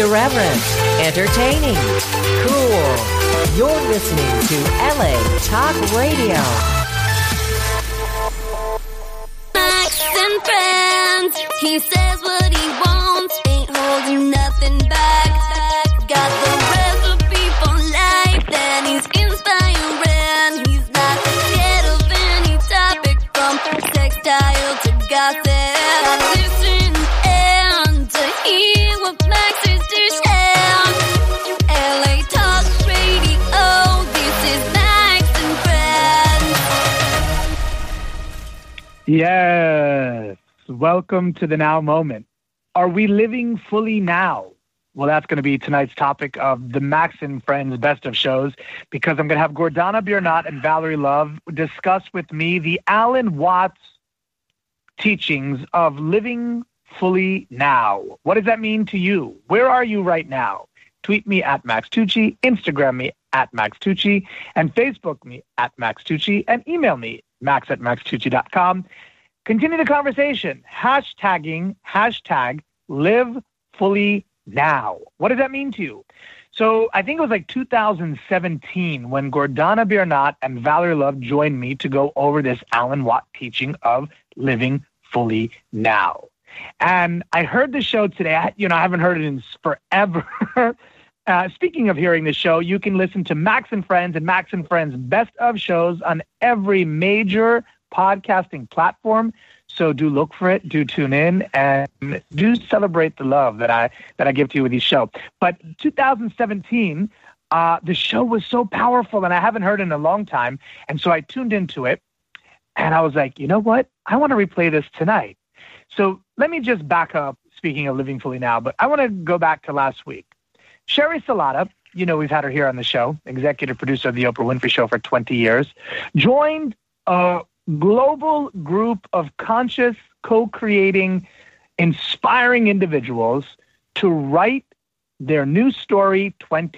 irreverent, entertaining, cool. You're listening to LA Talk Radio. Max and friends, he says what he wants, ain't holding nothing back. Got the recipe for life, then he's inspiring. He's not scared of any topic, from textile to gossip. Listen and to hear what Max is dishing. LA Talk Radio, this is Max and Friends. Yes. Welcome to the now moment. Are we living fully now? Well, that's going to be tonight's topic of the Max and Friends Best of Shows, because I'm going to have Gordana Biernat and Valerie Love discuss with me the Alan Watts teachings of living fully now. What does that mean to you? Where are you right now? Tweet me at Max Tucci, Instagram me at Max Tucci, and Facebook me at Max Tucci, and email me, max@maxtucci.com. Continue the conversation. Hashtag live fully now. What does that mean to you? So I think it was like 2017 when Gordana Biernat and Valerie Love joined me to go over this Alan Watt teaching of living fully now. And I heard the show today. I haven't heard it in forever. Speaking of hearing the show, you can listen to Max and Friends and Max and Friends Best of Shows on every major podcasting platform. So do look for it, do tune in, and do celebrate the love that I give to you with each show. But 2017, the show was so powerful, and I haven't heard it in a long time. And so I tuned into it, and I was like, you know what? I want to replay this tonight. So let me just back up, speaking of living fully now, but I want to go back to last week. Sherry Salata, we've had her here on the show, executive producer of The Oprah Winfrey Show for 20 years, joined a global group of conscious, co-creating, inspiring individuals to write their new story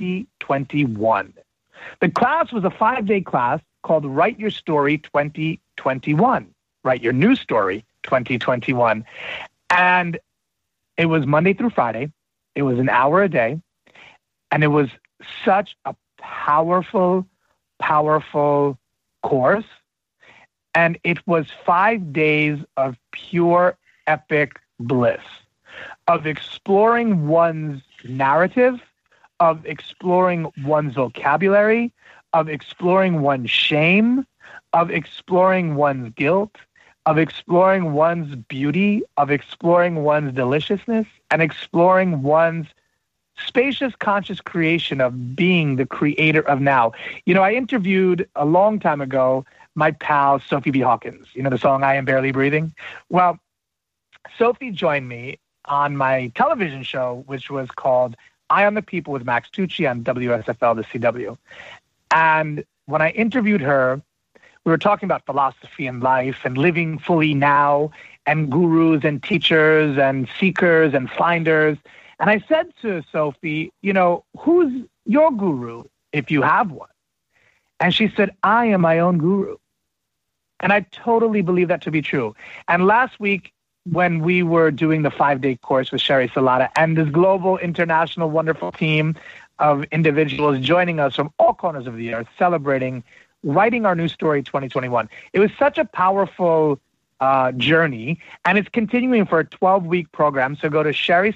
2021. The class was a 5-day class called Write Your Story 2021. Write Your New Story 2021. And it was Monday through Friday. It was an hour a day. And it was such a powerful, powerful course. And it was 5 days of pure epic bliss, of exploring one's narrative, of exploring one's vocabulary, of exploring one's shame, of exploring one's guilt, of exploring one's beauty, of exploring one's deliciousness, and exploring one's spacious, conscious creation of being the creator of now. I interviewed a long time ago my pal, Sophie B. Hawkins, the song I Am Barely Breathing. Well, Sophie joined me on my television show, which was called Eye on the People with Max Tucci on WSFL, the CW. And when I interviewed her, we were talking about philosophy and life and living fully now and gurus and teachers and seekers and finders. And I said to Sophie, who's your guru if you have one? And she said, I am my own guru. And I totally believe that to be true. And last week, when we were doing the 5-day course with Sherry Salata and this global, international, wonderful team of individuals joining us from all corners of the earth, celebrating writing our new story 2021, it was such a powerful journey. And it's continuing for a 12-week program. So go to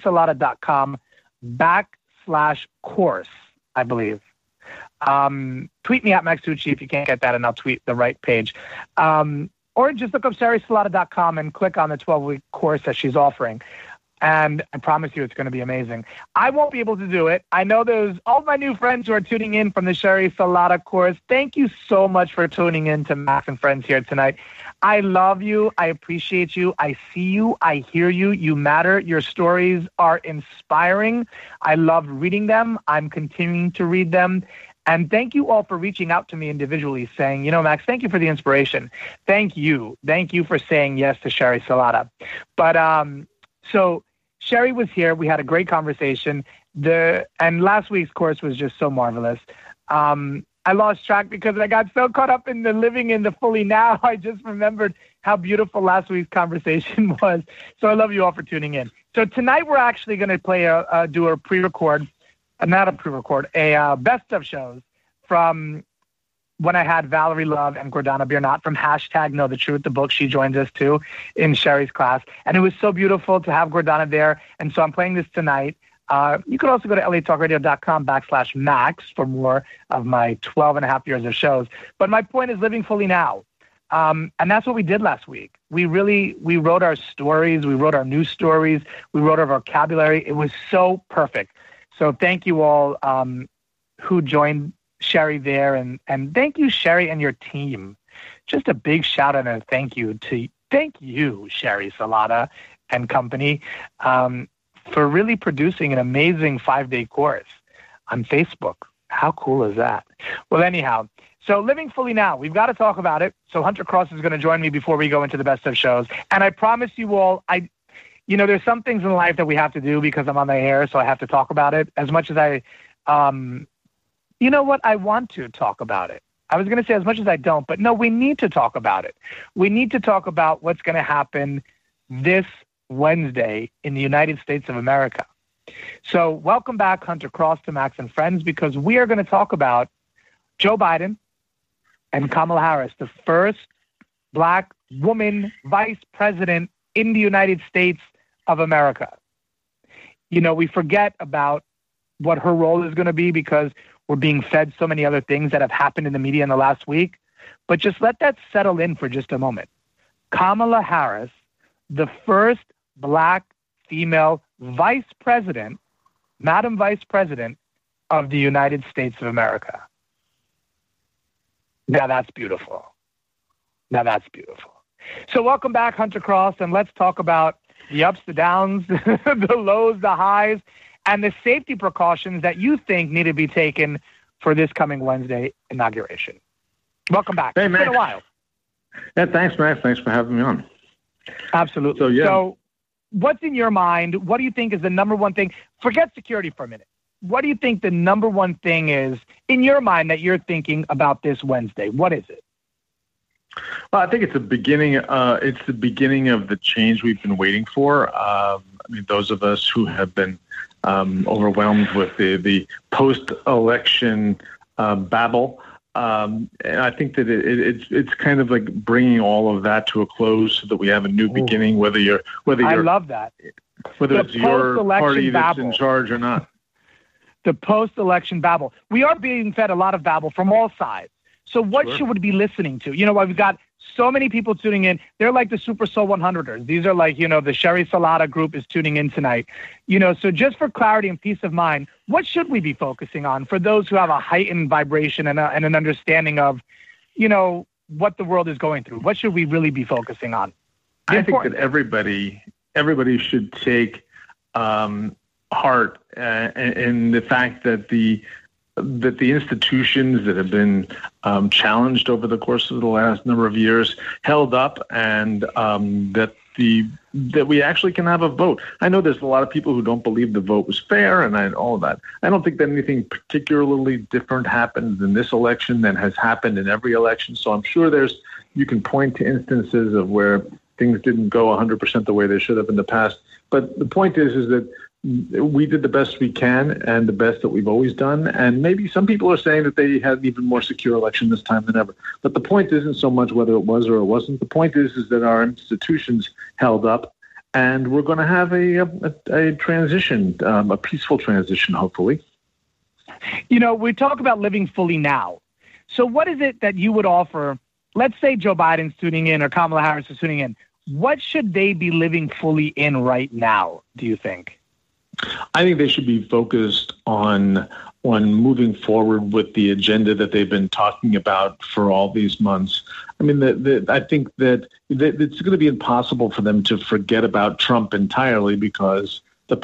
sherrysalata.com/course, I believe. Tweet me at Max Tucci if you can't get that, and I'll tweet the right page. Or just look up sherrysalata.com and click on the 12-week course that she's offering. And I promise you it's going to be amazing. I won't be able to do it. I know there's all my new friends who are tuning in from the Sherry Salata course. Thank you so much for tuning in to Max and Friends here tonight. I love you. I appreciate you. I see you. I hear you. You matter. Your stories are inspiring. I love reading them. I'm continuing to read them. And thank you all for reaching out to me individually saying, Max, thank you for the inspiration. Thank you. Thank you for saying yes to Sherry Salata. But so Sherry was here. We had a great conversation. And last week's course was just so marvelous. I lost track because I got so caught up in the living in the fully now. I just remembered how beautiful last week's conversation was. So I love you all for tuning in. So tonight we're actually going to do a pre-record, not a pre-record, a best of shows from when I had Valerie Love and Gordana Biernat from #Know the Truth, the book. She joins us too in Sherry's class. And it was so beautiful to have Gordana there. And so I'm playing this tonight. You could also go to latalkradio.com/Max for more of my 12 and a half years of shows. But my point is living fully now. And that's what we did last week. We wrote our stories. We wrote our news stories. We wrote our vocabulary. It was so perfect. So thank you all who joined Sherry there. And thank you, Sherry, and your team. Just a big shout out and a thank you, Sherry Salata and company. For really producing an amazing 5-day course on Facebook. How cool is that? Well, anyhow, so living fully now, we've got to talk about it. So Hunter Cross is going to join me before we go into the best of shows. And I promise you all, there's some things in life that we have to do because I'm on the air, so I have to talk about it as much as I want to talk about it. I was going to say as much as I don't, but no, we need to talk about it. We need to talk about what's going to happen this Wednesday in the United States of America. So welcome back, Hunter Cross, to Max and Friends, because we are going to talk about Joe Biden and Kamala Harris, the first black woman vice president in the United States of America. We forget about what her role is going to be because we're being fed so many other things that have happened in the media in the last week. But just let that settle in for just a moment. Kamala Harris, the first black female vice president, Madam Vice President of the United States of America. Now that's beautiful. So welcome back, Hunter Cross, and let's talk about the ups, the downs, the lows, the highs, and the safety precautions that you think need to be taken for this coming Wednesday inauguration. Welcome back. Hey, It's Max. been a while. Yeah, thanks, Max. Thanks for having me on. Absolutely. So, So what's in your mind? What do you think is the number one thing? Forget security for a minute. What do you think the number one thing is in your mind that you're thinking about this Wednesday? What is it? Well, I think it's the beginning. It's the beginning of the change we've been waiting for. Those of us who have been overwhelmed with the post-election babble. And I think that it's kind of like bringing all of that to a close so that we have a new beginning, whether I love that. Whether The it's your party that's babble. in charge or not. The post-election babble. We are being fed a lot of babble from all sides. So what Sure. should we be listening to? We've got so many people tuning in. They're like the Super Soul 100ers. These are like, the Sherry Salata group is tuning in tonight. So just for clarity and peace of mind, what should we be focusing on for those who have a heightened vibration and an understanding of, what the world is going through? What should we really be focusing on? I think that everybody should take heart in the fact that the institutions that have been challenged over the course of the last number of years held up, and that we actually can have a vote. I know there's a lot of people who don't believe the vote was fair, and all of that. I don't think that anything particularly different happened in this election than has happened in every election. So I'm sure you can point to instances of where things didn't go 100% the way they should have in the past. But the point is that we did the best we can and the best that we've always done. And maybe some people are saying that they had an even more secure election this time than ever. But the point isn't so much whether it was or it wasn't. The point is that our institutions held up, and we're going to have a transition, a peaceful transition, hopefully. We talk about living fully now. So what is it that you would offer? Let's say Joe Biden's tuning in or Kamala Harris is tuning in. What should they be living fully in right now, do you think? I think they should be focused on moving forward with the agenda that they've been talking about for all these months. I think that it's going to be impossible for them to forget about Trump entirely because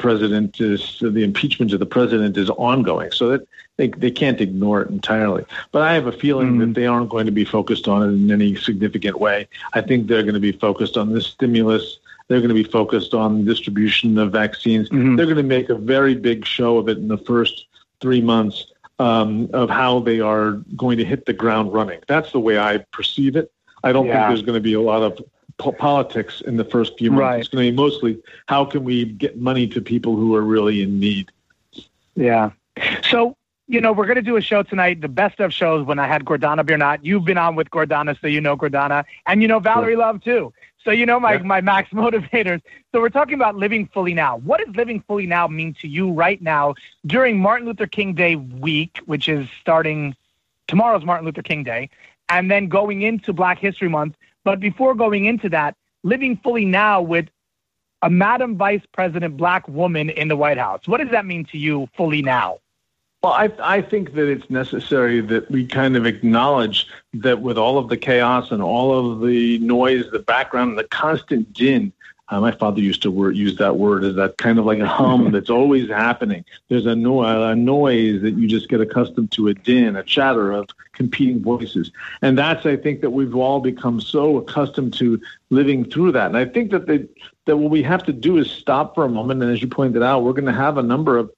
the impeachment of the president is ongoing. So that they can't ignore it entirely. But I have a feeling that they aren't going to be focused on it in any significant way. I think they're going to be focused on the stimulus. They're going to be focused on distribution of vaccines. They're going to make a very big show of it in the first 3 months of how they are going to hit the ground running. That's the way I perceive it. I don't think there's going to be a lot of politics in the first few months. Right. It's going to be mostly how can we get money to people who are really in need. Yeah. So, we're going to do a show tonight, the best of shows when I had Gordana Biernat. You've been on with Gordana, so you know Gordana. And you know Valerie Love, too. So my max motivators. So we're talking about living fully now. What does living fully now mean to you right now during Martin Luther King Day week, which is starting tomorrow's Martin Luther King Day, and then going into Black History Month? But before going into that, living fully now with a Madam Vice President Black woman in the White House. What does that mean to you fully now? Well, I think that it's necessary that we kind of acknowledge that with all of the chaos and all of the noise, the background, and the constant din, my father used to use that word as that kind of like a hum that's always happening. There's a noise that you just get accustomed to, a din, a chatter of competing voices. And that's, I think, that we've all become so accustomed to living through that. And I think that what we have to do is stop for a moment. And as you pointed out, we're going to have a number of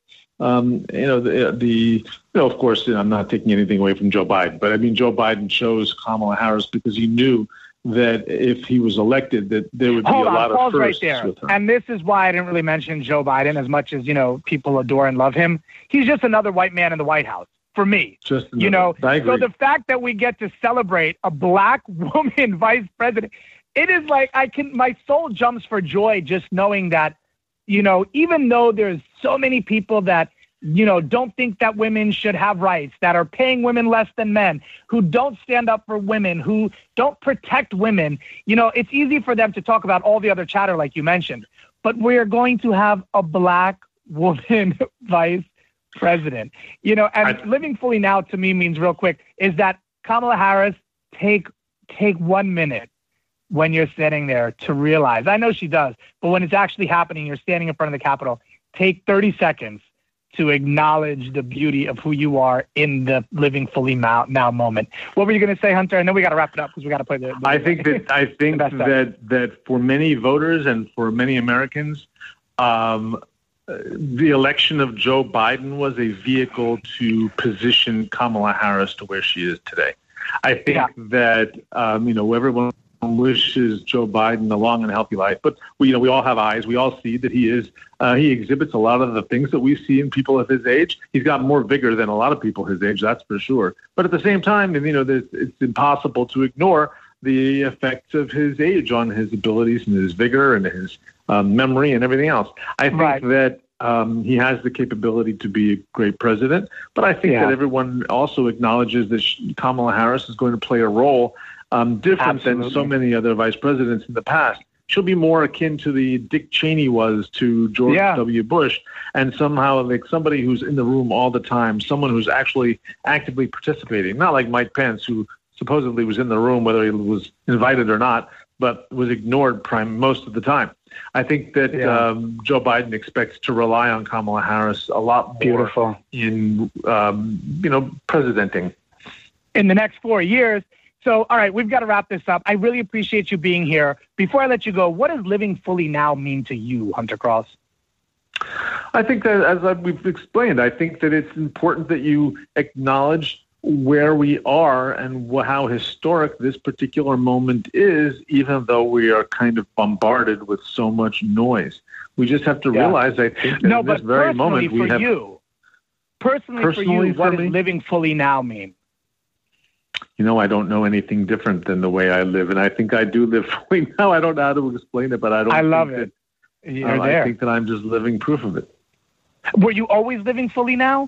of course, I'm not taking anything away from Joe Biden, but I mean, Joe Biden chose Kamala Harris because he knew that if he was elected, that there would be a lot of firsts right there. With her. And this is why I didn't really mention Joe Biden as much as, people adore and love him. He's just another white man in the White House for me. Just another, I agree. So the fact that we get to celebrate a Black woman vice president, it is like my soul jumps for joy just knowing that, even though there's so many people that, don't think that women should have rights, that are paying women less than men, who don't stand up for women, who don't protect women, it's easy for them to talk about all the other chatter like you mentioned. But we're going to have a Black woman vice president, and living fully now to me means real quick is that Kamala Harris take 1 minute when you're sitting there to realize, I know she does, but when it's actually happening, you're standing in front of the Capitol, take 30 seconds to acknowledge the beauty of who you are in the living fully now moment. What were you going to say, Hunter? And then we got to wrap it up because we got to play the I think that for many voters and for many Americans, the election of Joe Biden was a vehicle to position Kamala Harris to where she is today. I think that, everyone wishes Joe Biden a long and healthy life, but we all have eyes. We all see that he exhibits a lot of the things that we see in people of his age. He's got more vigor than a lot of people his age, that's for sure. But at the same time, it's impossible to ignore the effects of his age on his abilities and his vigor and his memory and everything else. I think that he has the capability to be a great president, but I think that everyone also acknowledges that Kamala Harris is going to play a role different than so many other vice presidents in the past. She'll be more akin to the Dick Cheney was to George W. Bush, and somehow like somebody who's in the room all the time, someone who's actually actively participating, not like Mike Pence, who supposedly was in the room whether he was invited or not, but was ignored most of the time. I think that Joe Biden expects to rely on Kamala Harris a lot more in, presidenting. In the next 4 years. So, all right, we've got to wrap this up. I really appreciate you being here. Before I let you go, what does living fully now mean to you, Hunter Cross? I think that, as we've explained, I think that it's important that you acknowledge where we are and how historic this particular moment is, even though we are kind of bombarded with so much noise. We just have to realize, I think, that in this very moment we have... Personally for you, what does living fully now mean? I don't know anything different than the way I live, and I think I do live fully now. I don't know how to explain it, but I love it. You're there. I think that I'm just living proof of it. Were you always living fully now?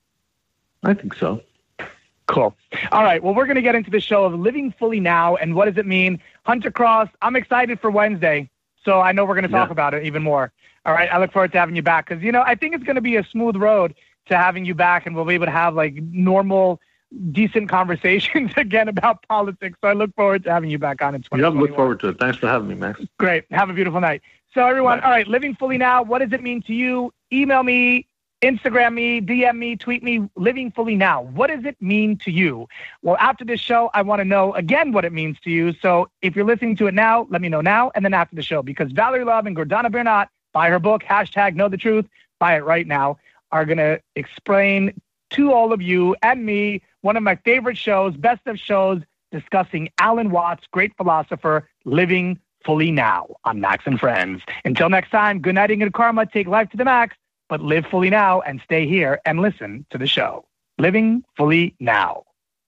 I think so. Cool. All right. Well, we're going to get into the show of living fully now and what does it mean. Hunter Cross, I'm excited for Wednesday, so I know we're going to talk about it even more. All right. I look forward to having you back because, I think it's going to be a smooth road to having you back, and we'll be able to have like normal, decent conversations again about politics. So I look forward to having you back on in 2021. Yeah, look forward to it. Thanks for having me, Max. Great. Have a beautiful night. So everyone, all right, living fully now, what does it mean to you? Email me, Instagram me, DM me, tweet me, living fully now. What does it mean to you? Well, after this show, I want to know again what it means to you. So if you're listening to it now, let me know now and then after the show, because Valerie Love and Gordana Biernat, buy her book, #KnowTheTruth, buy it right now, are going to explain to all of you and me, one of my favorite shows, best of shows, discussing Alan Watts, great philosopher, living fully now on Max and Friends. Until next time, good night and good karma. Take life to the max, but live fully now and stay here and listen to the show. Living fully now.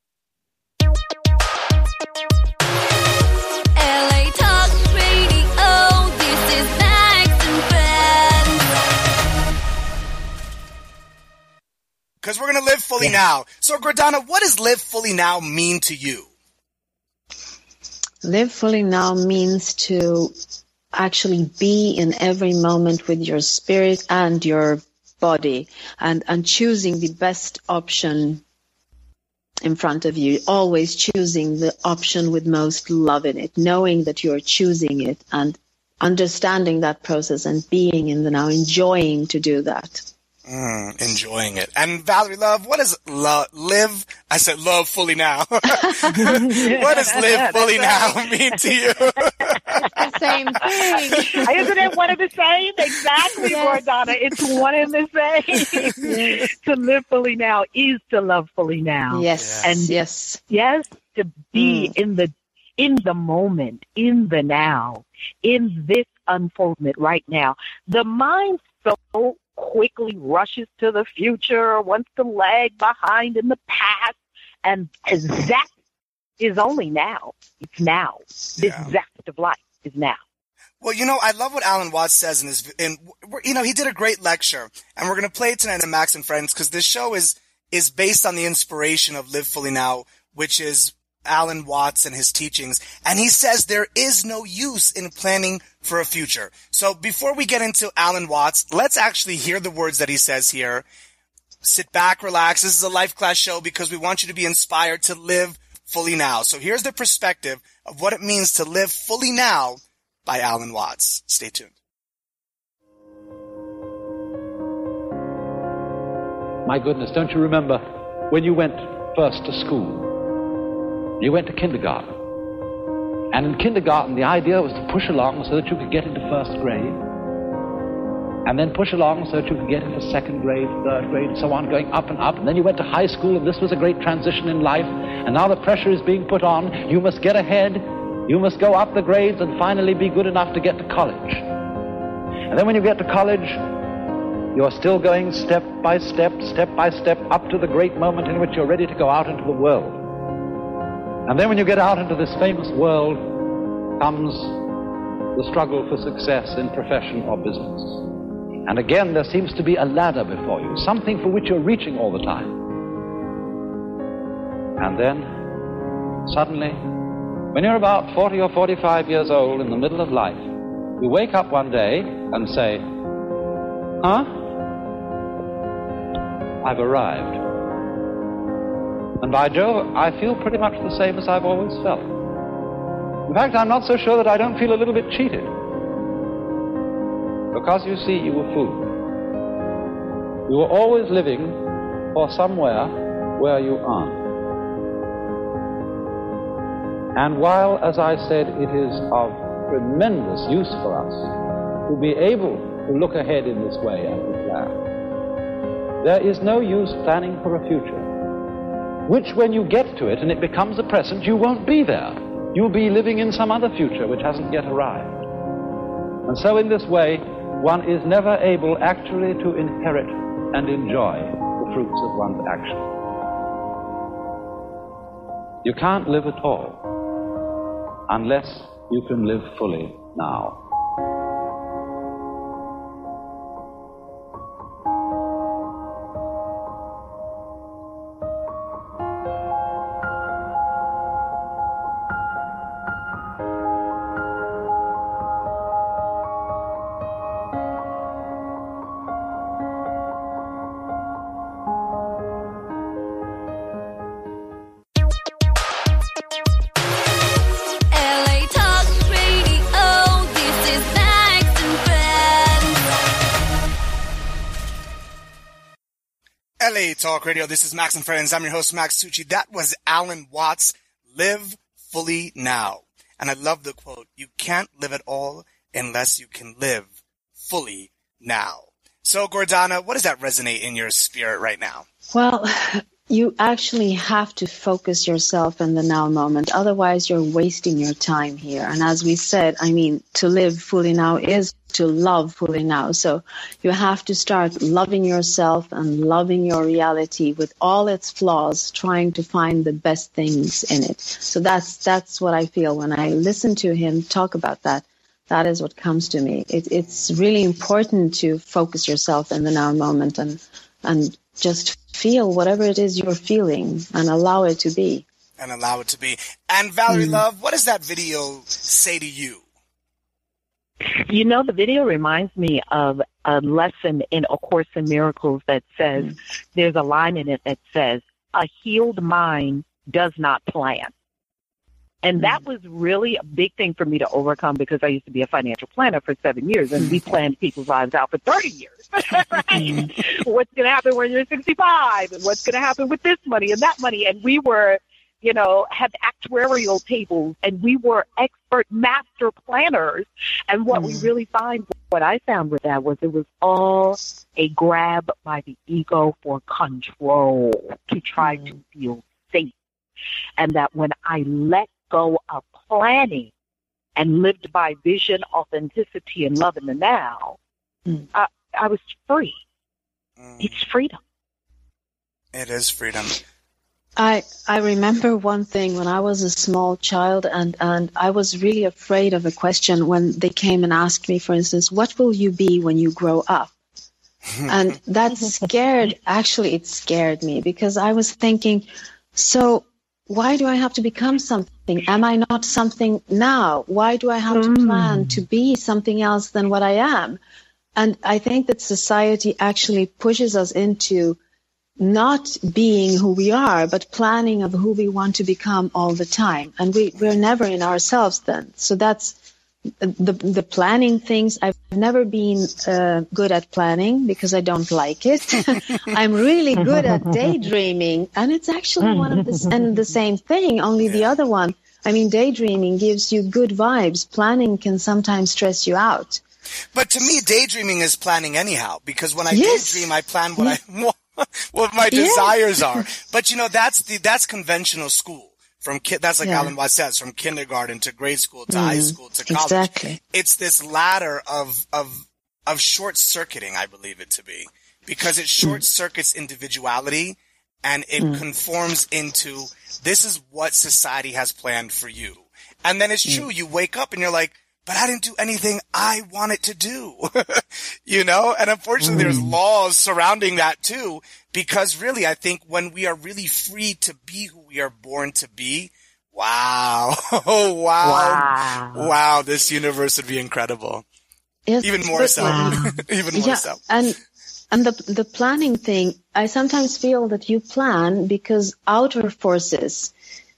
LA Talk Radio, this is Max and Friends. Because we're going to live fully now. So, Gordana, what does live fully now mean to you? Live fully now means to actually be in every moment with your spirit and your body and choosing the best option in front of you, always choosing the option with most love in it, knowing that you're choosing it and understanding that process and being in the now, enjoying to do that. Enjoying it. And Valerie Love, what does live? I said love fully now. What does live fully now mean to you? Same thing. Isn't it one and the same? Exactly, Yes. Gordana. It's one and the same. Yes. To live fully now is to love fully now. Yes. And yes. yes, to be in the moment, in the now, in this unfoldment right now. The mind so quickly rushes to the future, wants to lag behind in the past, and that is only now. It's now. This zest of life is now. Well, I love what Alan Watts says he did a great lecture, and we're going to play it tonight on Max and Friends because this show is based on the inspiration of Live Fully Now, which is Alan Watts and his teachings. And he says there is no use in planning for a future. So before we get into Alan Watts, let's actually hear the words that he says here. Sit back, relax. This is a life class show because we want you to be inspired to live fully now. So here's the perspective of what it means to live fully now by Alan Watts. Stay tuned. My goodness, don't you remember when you went first to school? You went to kindergarten. And in kindergarten, the idea was to push along so that you could get into first grade. And then push along so that you could get into second grade, third grade, and so on, going up and up. And then you went to high school, and this was a great transition in life. And now the pressure is being put on. You must get ahead. You must go up the grades and finally be good enough to get to college. And then when you get to college, you're still going step by step, up to the great moment in which you're ready to go out into the world. And then when you get out into this famous world comes the struggle for success in profession or business. And again, there seems to be a ladder before you, something for which you're reaching all the time. And then, suddenly, when you're about 40 or 45 years old in the middle of life, you wake up one day and say, I've arrived. And by Jove, I feel pretty much the same as I've always felt. In fact, I'm not so sure that I don't feel a little bit cheated. Because, you see, you were fooled. You were always living for somewhere where you aren't. And while, as I said, it is of tremendous use for us to be able to look ahead in this way and to plan, there is no use planning for a future, which when you get to it and it becomes a present, you won't be there. You'll be living in some other future which hasn't yet arrived. And so in this way, one is never able actually to inherit and enjoy the fruits of one's action. You can't live at all unless you can live fully now. LA Talk Radio, this is Max and Friends. LA Talk Radio, this is Max and Friends. I'm your host, Max Tucci. That was Alan Watts, Live Fully Now. And I love the quote, you can't live at all unless you can live fully now. So, Gordana, what does that resonate in your spirit right now? Well, you actually have to focus yourself in the now moment. Otherwise, you're wasting your time here. And as we said, I mean, to live fully now is to love fully now. So you have to start loving yourself and loving your reality with all its flaws, trying to find the best things in it. So that's what I feel when I listen to him talk about that. That is what comes to me. It's really important to focus yourself in the now moment and just feel whatever it is you're feeling and allow it to be. And allow it to be. And Valerie Love, what does that video say to you? You know, the video reminds me of a lesson in A Course in Miracles that says, there's a line in it that says, a healed mind does not plan. And that was really a big thing for me to overcome because I used to be a financial planner for 7 years, and we planned people's lives out for 30 years. Right? What's going to happen when you're 65? And what's going to happen with this money and that money? And we were, you know, had actuarial tables, and we were expert master planners. And what we really what I found with that was it was all a grab by the ego for control to try to feel safe. And that when I let go of planning and lived by vision, authenticity, and love in the now, I was free. It's freedom. It is freedom. I remember one thing when I was a small child, and I was really afraid of a question when they came and asked me, for instance, what will you be when you grow up? And that it scared me because I was thinking, so why do I have to become something? Am I not something now? Why do I have to plan to be something else than what I am? And I think that society actually pushes us into not being who we are, but planning of who we want to become all the time. And we're never in ourselves then. So that's the planning things. I've never been good at planning because I don't like it. I'm really good at daydreaming, and it's actually one of the same thing, only the other one. I mean, daydreaming gives you good vibes. Planning can sometimes stress you out. But to me, daydreaming is planning anyhow, because when I daydream, I plan what I want. What my desires are. But, you know, that's conventional school. That's like Alan Watts says, from kindergarten to grade school to high school to college. Exactly. It's this ladder of short circuiting, I believe it to be, because it short circuits individuality and it conforms into this is what society has planned for you. And then it's true. You wake up and you're like, but I didn't do anything I wanted to do, you know? And unfortunately, there's laws surrounding that too, because really, I think when we are really free to be who we are born to be, wow, this universe would be incredible. Yes, even more so. Even more so. And the planning thing, I sometimes feel that you plan because outer forces,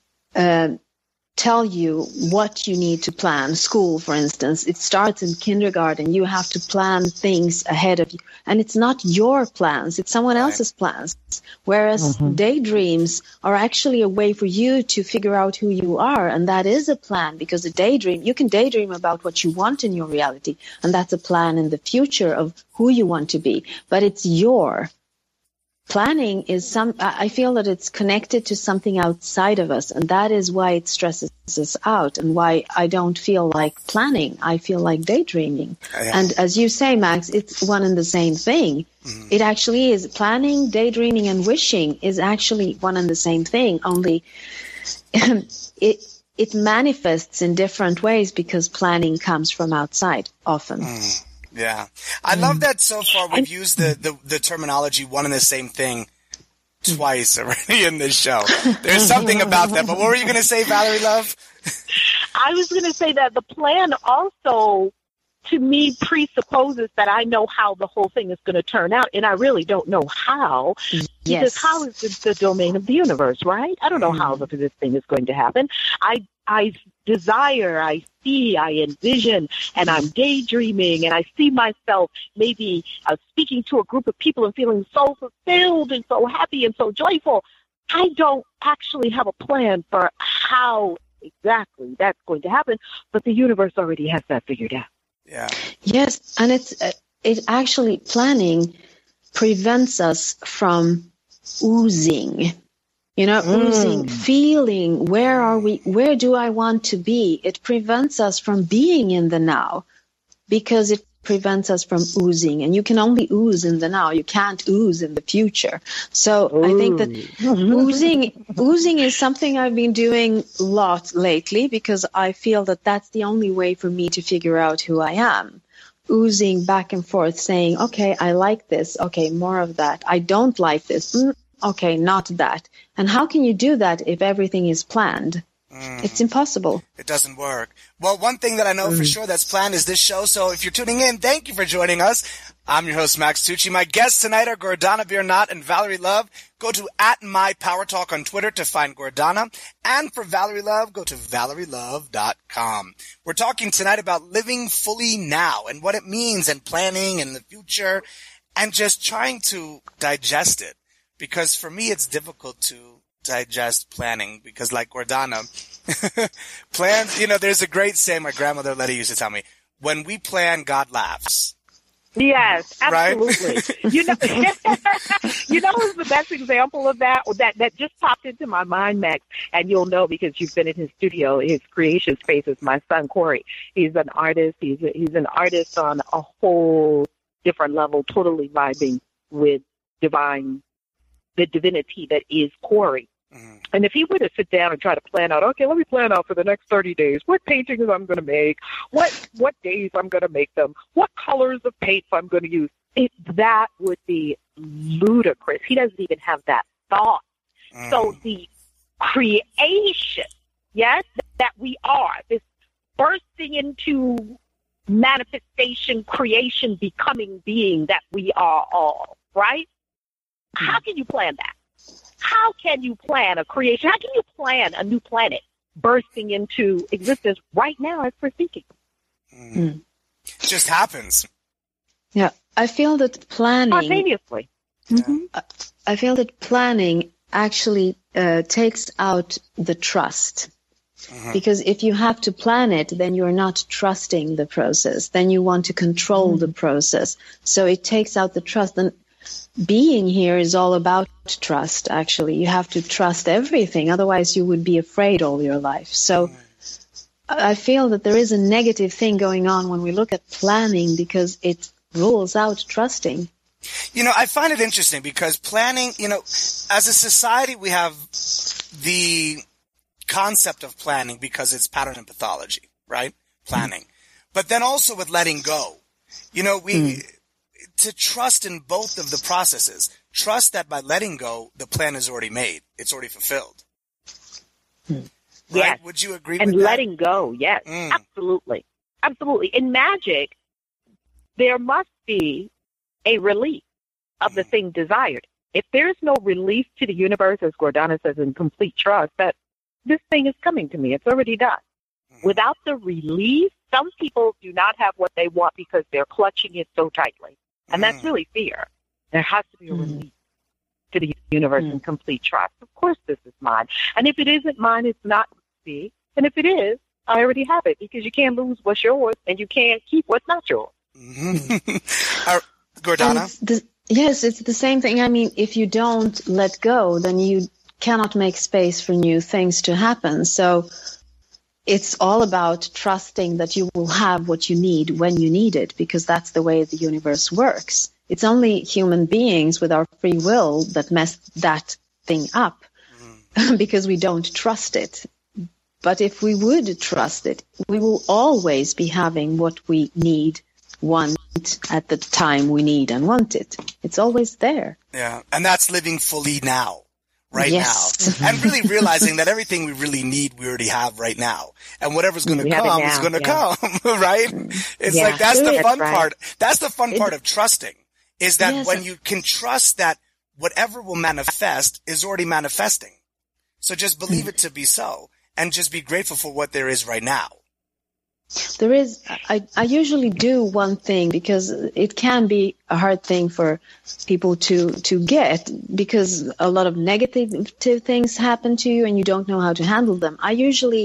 tell you what you need to plan. School, for instance, it starts in kindergarten. You have to plan things ahead of you. And it's not your plans, it's someone else's plans. Whereas daydreams are actually a way for you to figure out who you are. And that is a plan, because you can daydream about what you want in your reality. And that's a plan in the future of who you want to be. But it's your planning is I feel that it's connected to something outside of us, and that is why it stresses us out and why I don't feel like planning. I feel like daydreaming. And as you say, Max, it's one and the same thing. It actually is. Planning, daydreaming, and wishing is actually one and the same thing, only it manifests in different ways because planning comes from outside often. Yeah. I love that so far we've used the terminology one and the same thing twice already in this show. There's something about that. But what were you going to say, Valerie Love? I was going to say that the plan also, to me, presupposes that I know how the whole thing is going to turn out, and I really don't know how. Because how is the domain of the universe, right? I don't know how this thing is going to happen. I desire, I see, I envision, and I'm daydreaming, and I see myself maybe speaking to a group of people and feeling so fulfilled and so happy and so joyful. I don't actually have a plan for how exactly that's going to happen, but the universe already has that figured out. Yeah. Yes, and planning prevents us from oozing. Oozing, feeling, where do I want to be? It prevents us from being in the now because it prevents us from oozing. And you can only ooze in the now. You can't ooze in the future. So I think that oozing is something I've been doing a lot lately because I feel that that's the only way for me to figure out who I am. Oozing back and forth, saying, okay, I like this. Okay, more of that. I don't like this. Okay, not that. And how can you do that if everything is planned? It's impossible. It doesn't work. Well, one thing that I know for sure that's planned is this show. So if you're tuning in, thank you for joining us. I'm your host, Max Tucci. My guests tonight are Gordana Biernat and Valerie Love. Go to @MyPowerTalk on Twitter to find Gordana. And for Valerie Love, go to ValerieLove.com. We're talking tonight about living fully now and what it means and planning in the future and just trying to digest it. Because for me, it's difficult to digest planning because like Gordana, plans, there's a great saying my grandmother Letty used to tell me, when we plan, God laughs. Yes, absolutely. Right? You know who's the best example of that? That just popped into my mind, Max, and you'll know because you've been in his studio, his creation space is my son, Corey. He's an artist. He's an artist on a whole different level, totally vibing with the divinity that is Corey. And if he were to sit down and try to plan out, okay, let me plan out for the next 30 days, what paintings I'm going to make, what days I'm going to make them, what colors of paints I'm going to use, that would be ludicrous. He doesn't even have that thought. So the creation, yes, that we are, this bursting into manifestation, creation, becoming being that we are all, right? How can you plan that? How can you plan a creation? How can you plan a new planet bursting into existence right now as we're speaking? It just happens. Yeah, I feel that planning... Spontaneously. I feel that planning actually takes out the trust. Because if you have to plan it, then you're not trusting the process. Then you want to control the process. So it takes out the trust. And being here is all about trust, actually. You have to trust everything. Otherwise, you would be afraid all your life. So I feel that there is a negative thing going on when we look at planning because it rules out trusting. I find it interesting because planning, as a society, we have the concept of planning because it's pattern and pathology, right? Planning. But then also with letting go, to trust in both of the processes. Trust that by letting go, the plan is already made. It's already fulfilled. Right? Yes. Would you agree with that? And letting go, yes. Absolutely. Absolutely. In magic, there must be a release of the thing desired. If there's no release to the universe, as Gordana says, in complete trust, that this thing is coming to me. It's already done. Without the release, some people do not have what they want because they're clutching it so tightly. And that's really fear. There has to be a release to the universe in complete trust. Of course, this is mine. And if it isn't mine, it's not me. And if it is, I already have it because you can't lose what's yours and you can't keep what's not yours. Gordana? Yes, it's the same thing. I mean, if you don't let go, then you cannot make space for new things to happen. So it's all about trusting that you will have what you need when you need it, because that's the way the universe works. It's only human beings with our free will that mess that thing up because we don't trust it. But if we would trust it, we will always be having what we need, want at the time we need and want it. It's always there. Yeah, and that's living fully now. Now. And really realizing that everything we really need, we already have right now. And whatever's going to come is going to come, right? It's like, that's the fun part. That's the fun part of trusting, is that when you can trust that whatever will manifest is already manifesting. So just believe it to be so and just be grateful for what there is right now. There is, I usually do one thing because it can be a hard thing for people to get because a lot of negative things happen to you and you don't know how to handle them. I usually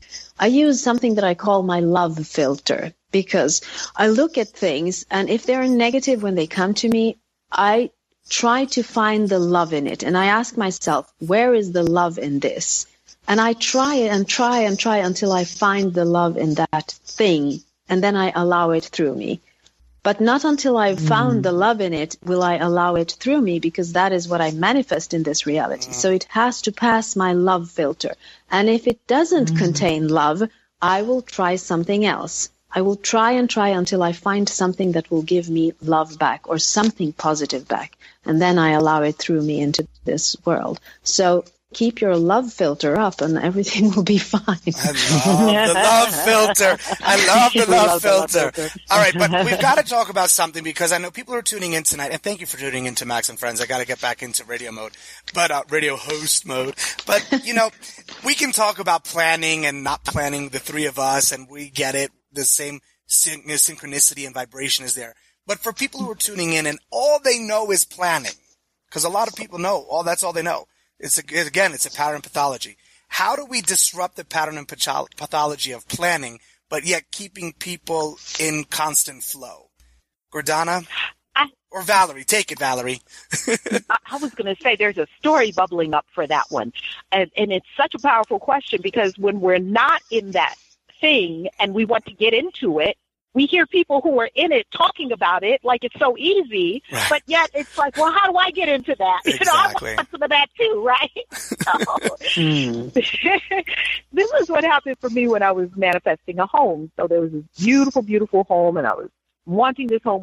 I use something that I call my love filter, because I look at things, and if they're negative when they come to me, I try to find the love in it. And I ask myself, where is the love in this? And I try and try and try until I find the love in that thing. And then I allow it through me. But not until I've found the love in it will I allow it through me, because that is what I manifest in this reality. So it has to pass my love filter. And if it doesn't contain love, I will try something else. I will try and try until I find something that will give me love back or something positive back. And then I allow it through me into this world. So keep your love filter up and everything will be fine. I love the love filter. I love the love filter. All right, but we've got to talk about something, because I know people are tuning in tonight, and thank you for tuning in to Max and Friends. I got to get back into radio mode, but radio host mode. But, we can talk about planning and not planning, the three of us, and we get it. The same synchronicity and vibration is there. But for people who are tuning in and all they know is planning, because a lot of people know, that's all they know. It's a pattern pathology. How do we disrupt the pattern and pathology of planning, but yet keeping people in constant flow? Gordana? Or Valerie? Take it, Valerie. I was going to say there's a story bubbling up for that one. And it's such a powerful question, because when we're not in that thing and we want to get into it, we hear people who are in it talking about it like it's so easy, right. But yet it's like, well, how do I get into that? Exactly. I want some of that too, right? This is what happened for me when I was manifesting a home. So there was this beautiful, beautiful home, and I was wanting this home,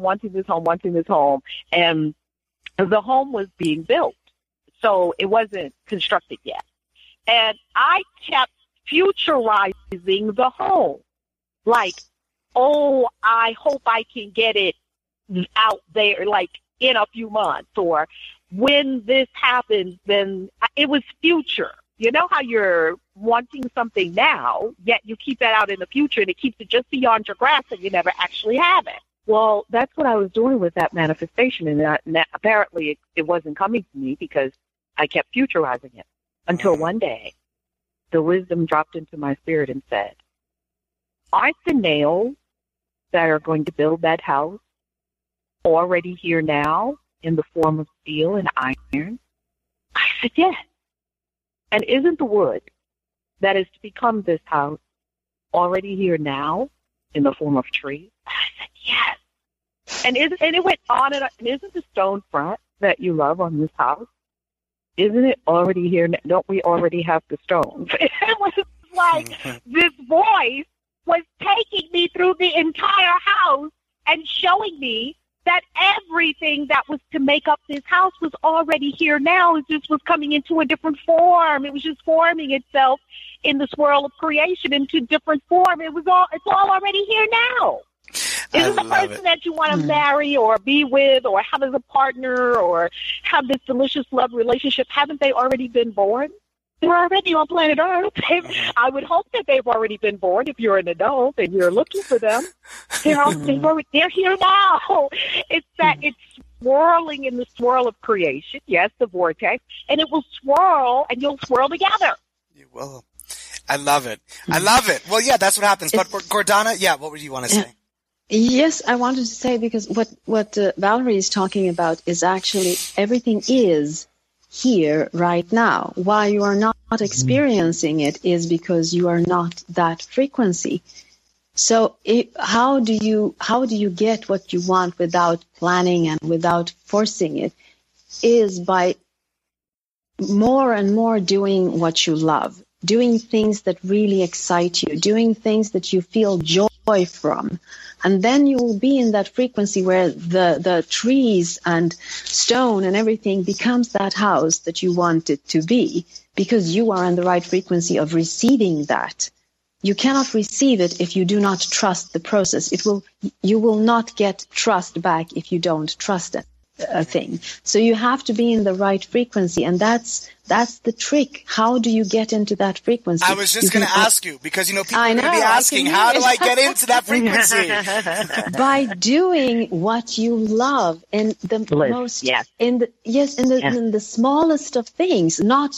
and the home was being built. So it wasn't constructed yet. And I kept futurizing the home. Like, oh, I hope I can get it out there, like, in a few months, or when this happens, then it was future. You know how you're wanting something now, yet you keep that out in the future, and it keeps it just beyond your grasp, and you never actually have it. Well, that's what I was doing with that manifestation, and apparently it wasn't coming to me because I kept futurizing it, until one day the wisdom dropped into my spirit and said, aren't the nails that are going to build that house already here now in the form of steel and iron? I said, yes. And isn't the wood that is to become this house already here now in the form of trees? I said, yes. And it went on and on. And isn't the stone front that you love on this house, isn't it already here? Don't we already have the stones? It was like this voice was taking me through the entire house and showing me that everything that was to make up this house was already here now. It just was coming into a different form. It was just forming itself in the swirl of creation into different form. It's all already here now. Isn't the person that you want to marry or be with or have as a partner or have this delicious love relationship, haven't they already been born? They're already on planet Earth. I would hope that they've already been born if you're an adult and you're looking for them. They're here now. It's that it's swirling in the swirl of creation. Yes, the vortex. And it will swirl and you'll swirl together. You will. I love it. I love it. Well, yeah, that's what happens. But Gordana, what would you want to say? Yes, I wanted to say, because what Valerie is talking about is actually everything is here right now. Why you are not experiencing it is because you are not that frequency. So how do you get what you want without planning and without forcing it? Is by more and more doing what you love, doing things that really excite you, doing things that you feel joy from. And then you will be in that frequency where the trees and stone and everything becomes that house that you want it to be, because you are in the right frequency of receiving that. You cannot receive it if you do not trust the process. You will not get trust back if you don't trust it. thing. So you have to be in the right frequency, and that's the trick. How do you get into that frequency? I was just going to ask you, because, people are going to be asking, how do I get into that frequency? By doing what you love in the most, in the smallest of things, not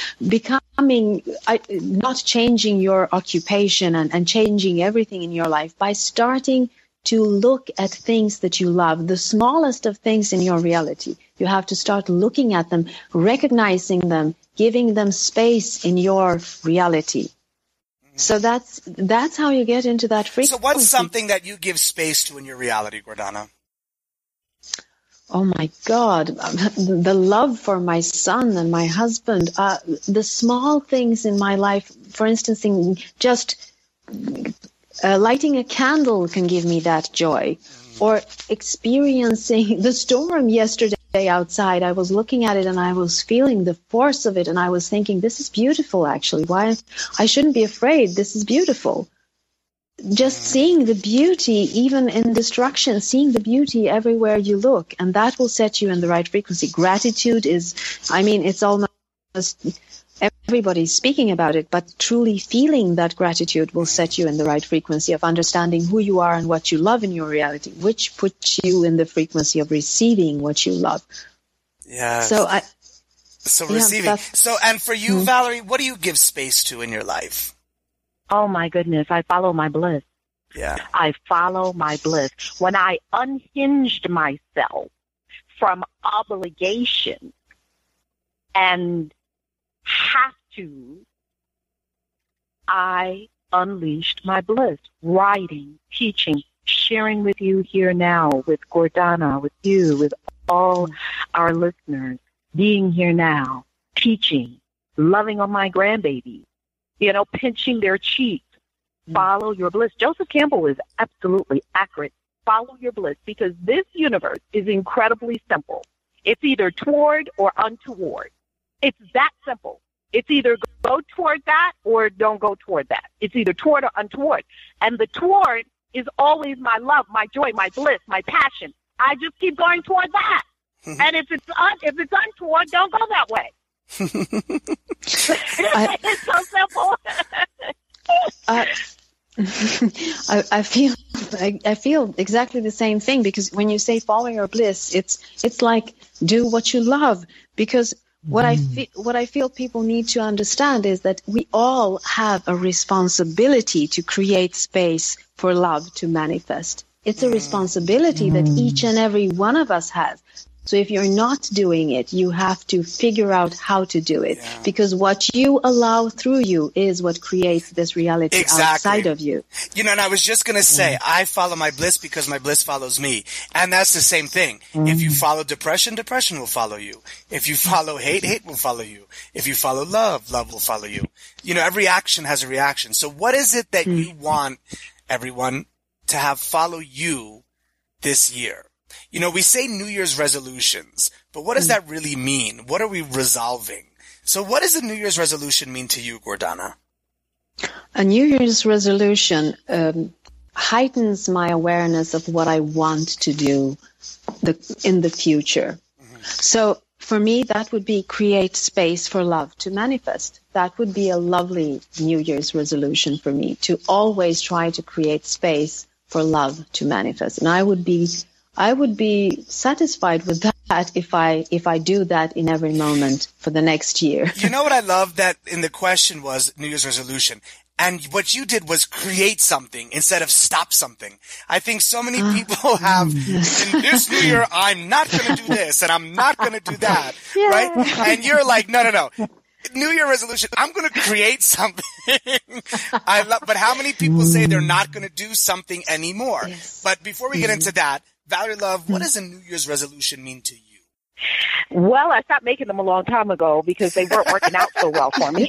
changing your occupation and changing everything in your life, by starting to look at things that you love, the smallest of things in your reality. You have to start looking at them, recognizing them, giving them space in your reality. So that's how you get into that frequency. So what's something that you give space to in your reality, Gordana? Oh my God, the love for my son and my husband, the small things in my life, for instance, just lighting a candle can give me that joy, or experiencing the storm yesterday outside. I was looking at it and I was feeling the force of it, and I was thinking, this is beautiful actually. Why? I shouldn't be afraid. This is beautiful. Just seeing the beauty, even in destruction, seeing the beauty everywhere you look, and that will set you in the right frequency. Gratitude is, it's almost everybody's speaking about it, but truly feeling that gratitude will set you in the right frequency of understanding who you are and what you love in your reality, which puts you in the frequency of receiving what you love. Yeah. So receiving. And for you, Valerie, what do you give space to in your life? Oh my goodness, I follow my bliss. Yeah. I follow my bliss. When I unhinged myself from obligation and have to, I unleashed my bliss. Writing, teaching, sharing with you here now, with Gordana, with you, with all our listeners, being here now, teaching, loving on my grandbabies, pinching their cheeks. Follow your bliss. Joseph Campbell is absolutely accurate. Follow your bliss, because this universe is incredibly simple. It's either toward or untoward. It's that simple. It's either go toward that or don't go toward that. It's either toward or untoward. And the toward is always my love, my joy, my bliss, my passion. I just keep going toward that. And if it's untoward, don't go that way. It's so simple. I feel exactly the same thing, because when you say follow your bliss, it's like do what you love, because what I feel people need to understand is that we all have a responsibility to create space for love to manifest. It's a responsibility that each and every one of us has. So if you're not doing it, you have to figure out how to do it, because what you allow through you is what creates this reality outside of you. And I was just going to say, I follow my bliss because my bliss follows me. And that's the same thing. If you follow depression, depression will follow you. If you follow hate, hate will follow you. If you follow love, love will follow you. Every action has a reaction. So what is it that you want everyone to have follow you this year? We say New Year's resolutions, but what does that really mean? What are we resolving? So what does a New Year's resolution mean to you, Gordana? A New Year's resolution heightens my awareness of what I want to do in the future. So for me, that would be create space for love to manifest. That would be a lovely New Year's resolution for me, to always try to create space for love to manifest. And I would be satisfied with that if I do that in every moment for the next year. You know what I love that in the question was New Year's resolution, and what you did was create something instead of stop something. I think so many people have in this New Year, I'm not going to do this and I'm not going to do that, right? And you're like, no. New Year resolution, I'm going to create something. But how many people say they're not going to do something anymore? Yes. But before we get into that, Valerie Love, what does a New Year's resolution mean to you? Well, I stopped making them a long time ago because they weren't working out so well for me.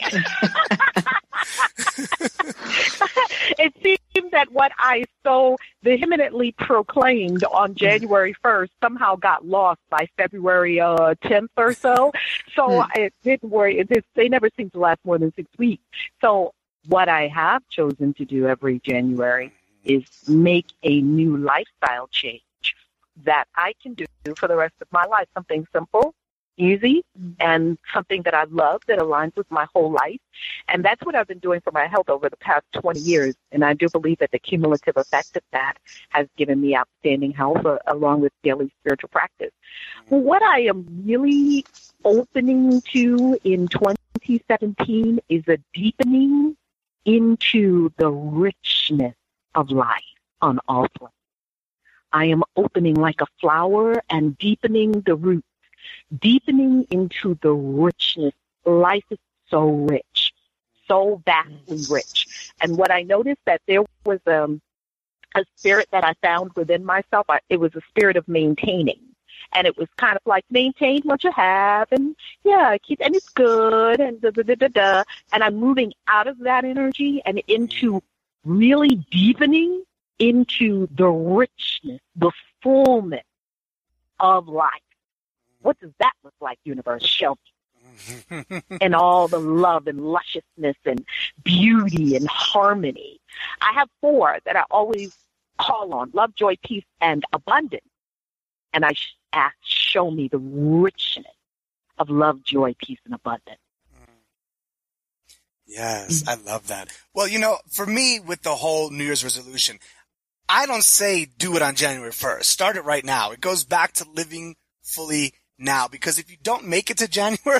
It seemed that what I so vehemently proclaimed on January 1st somehow got lost by February 10th or so. So it didn't worry. They never seem to last more than 6 weeks. So what I have chosen to do every January is make a new lifestyle change. that I can do for the rest of my life. Something simple, easy, and something that I love that aligns with my whole life. And that's what I've been doing for my health over the past 20 years. And I do believe that the cumulative effect of that has given me outstanding health along with daily spiritual practice. What I am really opening to in 2017 is a deepening into the richness of life on all planes. I am opening like a flower and deepening the roots, deepening into the richness. Life is so rich, so vastly rich. And what I noticed that there was a spirit that I found within myself. It was a spirit of maintaining. And it was kind of like, maintain what you have, and and it's good, and da-da-da-da-da. And I'm moving out of that energy and into really deepening into the richness, the fullness of life. What does that look like, universe? Show me. And all the love and lusciousness and beauty and harmony. I have 4 that I always call on: love, joy, peace, and abundance. And I ask, show me the richness of love, joy, peace, and abundance. Yes, I love that. Well, for me, with the whole New Year's resolution, I don't say do it on January 1st. Start it right now. It goes back to living fully now, because if you don't make it to January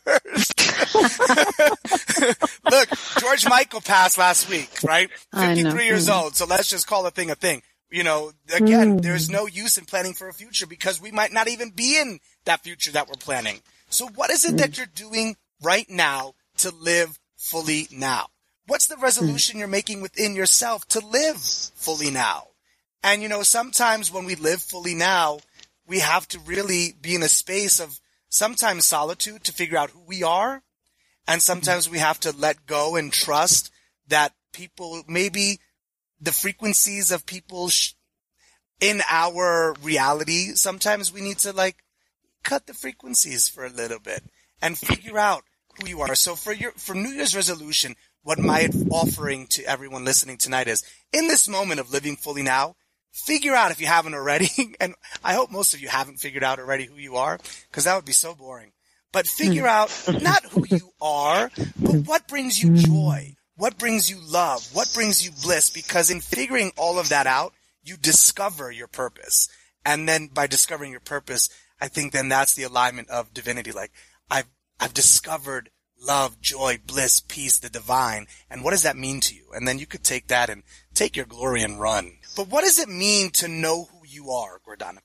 1st, look, George Michael passed last week, right? 53 years old. So let's just call a thing a thing. Again, there's no use in planning for a future because we might not even be in that future that we're planning. So what is it that you're doing right now to live fully now? What's the resolution you're making within yourself to live fully now? And, sometimes when we live fully now, we have to really be in a space of sometimes solitude to figure out who we are. And sometimes we have to let go and trust that people, maybe the frequencies of people in our reality, sometimes we need to cut the frequencies for a little bit and figure out who you are. So for New Year's resolution, what my offering to everyone listening tonight is, in this moment of living fully now, figure out, if you haven't already, and I hope most of you haven't figured out already who you are, because that would be so boring. But figure out not who you are, but what brings you joy, what brings you love, what brings you bliss, because in figuring all of that out, you discover your purpose. And then by discovering your purpose, I think then that's the alignment of divinity. Like, I've discovered love, joy, bliss, peace, the divine. And what does that mean to you? And then you could take that and take your glory and run. But what does it mean to know who you are, Gordana?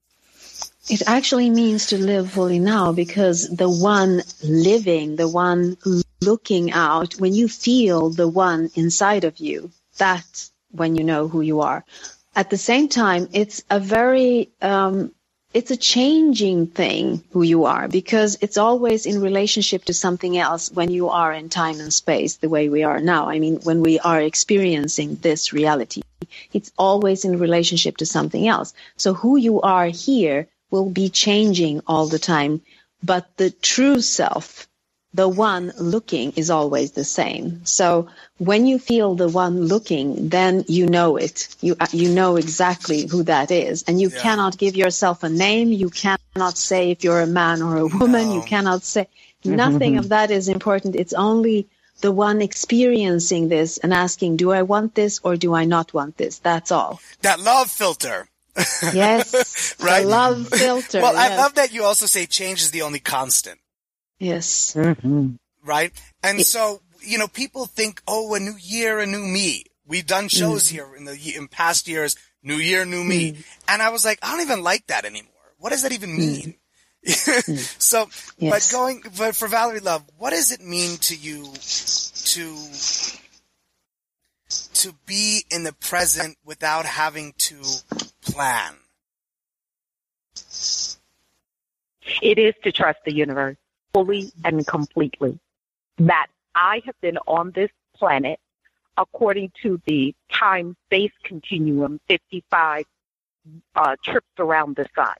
It actually means to live fully now, because the one living, the one looking out, when you feel the one inside of you, that's when you know who you are. At the same time, it's a very, it's a changing thing, who you are, because it's always in relationship to something else when you are in time and space the way we are now. I mean, when we are experiencing this reality, it's always in relationship to something else. So who you are here will be changing all the time, but the true self, the one looking, is always the same. So when you feel the one looking, then you know it. You know exactly who that is. And you cannot give yourself a name. You cannot say if you're a man or a woman. No. You cannot say. Nothing of that is important. It's only the one experiencing this and asking, do I want this or do I not want this? That's all. That love filter. Yes. Right? The love filter. Well, yes. I love that you also say change is the only constant. Yes. Right? And so, people think, oh, a new year, a new me. We've done shows here in past years, new year, new me. And I was like, I don't even like that anymore. What does that even mean? So, yes. But for Valerie Love, what does it mean to you to be in the present without having to plan? It is to trust the universe fully and completely, that I have been on this planet according to the time-space continuum, 55 trips around the sun.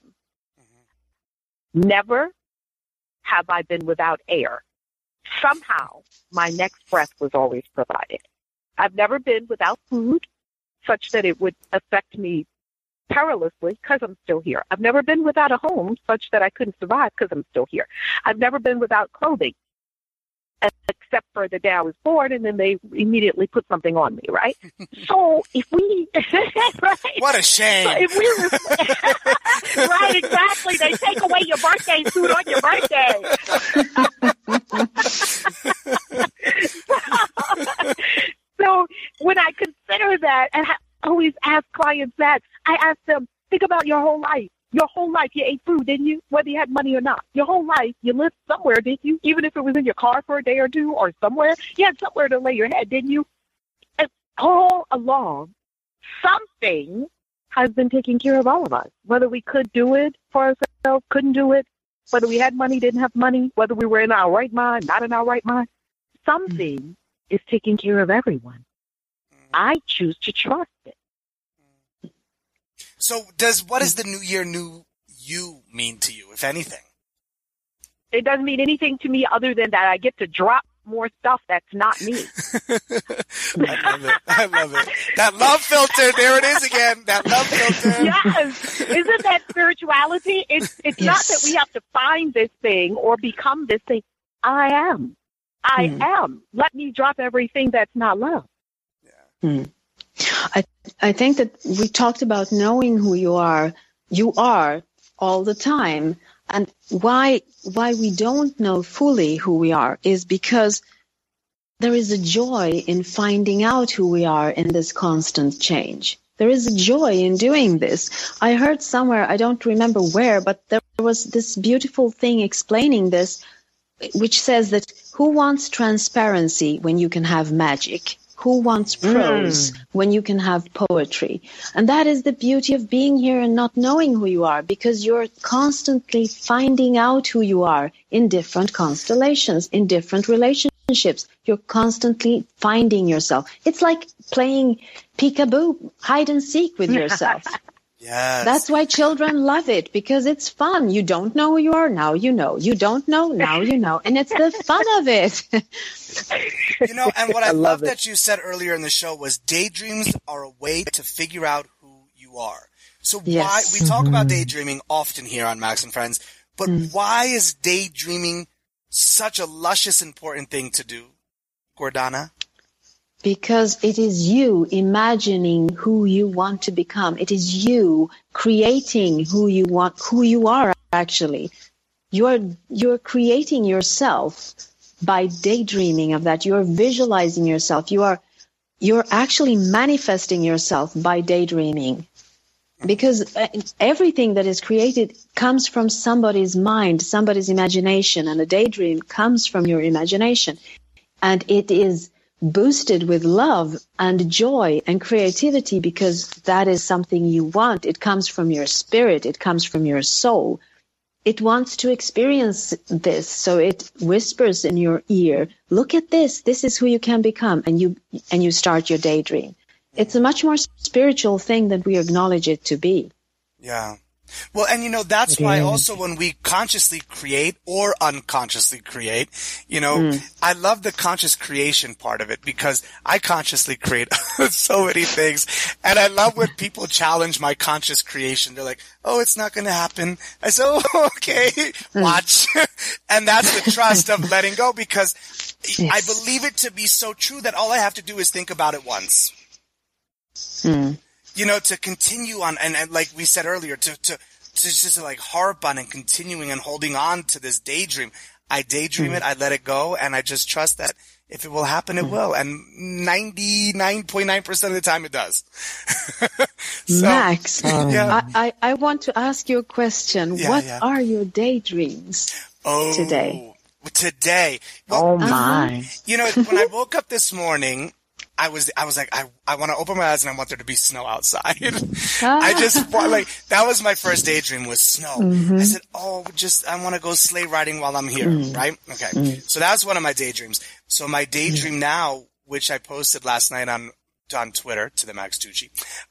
Never have I been without air. Somehow, my next breath was always provided. I've never been without food, such that it would affect me perilously because I'm still here. I've never been without a home such that I couldn't survive because I'm still here. I've never been without clothing, except for the day I was born, and then they immediately put something on me, right? So if we, right? What a shame. So if we were, right, exactly. They take away your birthday suit on your birthday. So when I consider that, and I always ask clients that, I ask them, think about your whole life. Your whole life, you ate food, didn't you? Whether you had money or not. Your whole life, you lived somewhere, didn't you? Even if it was in your car for a day or two or somewhere, you had somewhere to lay your head, didn't you? And all along, something has been taking care of all of us. Whether we could do it for ourselves, couldn't do it, whether we had money, didn't have money, whether we were in our right mind, not in our right mind, something is taking care of everyone. I choose to trust it. So what does the new year, new you mean to you, if anything? It doesn't mean anything to me other than that I get to drop more stuff that's not me. I love it. I love it. That love filter, there it is again. That love filter. Yes. Isn't that spirituality? It's not that we have to find this thing or become this thing. I am. I am. Let me drop everything that's not love. Yeah. I think that we talked about knowing who you are. You are all the time. And why we don't know fully who we are is because there is a joy in finding out who we are in this constant change. There is a joy in doing this. I heard somewhere, I don't remember where, but there was this beautiful thing explaining this, which says that who wants transparency when you can have magic? Who wants prose when you can have poetry? And that is the beauty of being here and not knowing who you are, because you're constantly finding out who you are in different constellations, in different relationships. You're constantly finding yourself. It's like playing peekaboo, hide and seek with yourself. Yes. That's why children love it, because it's fun. You don't know who you are, now you know. You don't know, now you know. And it's the fun of it. You know, and what I love that you said earlier in the show was daydreams are a way to figure out who you are. So why we talk about daydreaming often here on Max and Friends, but why is daydreaming such a luscious, important thing to do, Gordana? Because it is you imagining who you want to become. It is you creating who you are actually. You're creating yourself by daydreaming of that. You're visualizing yourself. You're actually manifesting yourself by daydreaming. Because everything that is created comes from somebody's mind, somebody's imagination, and a daydream comes from your imagination. And it is boosted with love and joy and creativity because that is something you want. It comes from your spirit. It comes from your soul. It wants to experience this. So it whispers in your ear, look at this. This is who you can become. And you start your daydream. It's a much more spiritual thing than we acknowledge it to be. Yeah. Well, and you know, that's why also when we consciously create or unconsciously create, you know, I love the conscious creation part of it because I consciously create so many things. And I love when people challenge my conscious creation. They're like, oh, it's not going to happen. I say, oh, okay, watch. And that's the trust of letting go because I believe it to be so true that all I have to do is think about it once. You know, to continue on, and like we said earlier, to just like harp on and continuing and holding on to this daydream. I daydream it, I let it go, and I just trust that if it will happen, it will. And 99.9% of the time it does. So, Max, I want to ask you a question. What are your daydreams today? Today. Well, oh my. You know, when I woke up this morning, I was like, I want to open my eyes and I want there to be snow outside. I just like, that was my first daydream was snow. I said, I want to go sleigh riding while I'm here. Right? Okay. So that's one of my daydreams. So my daydream now, which I posted last night on Twitter to the Max Tucci,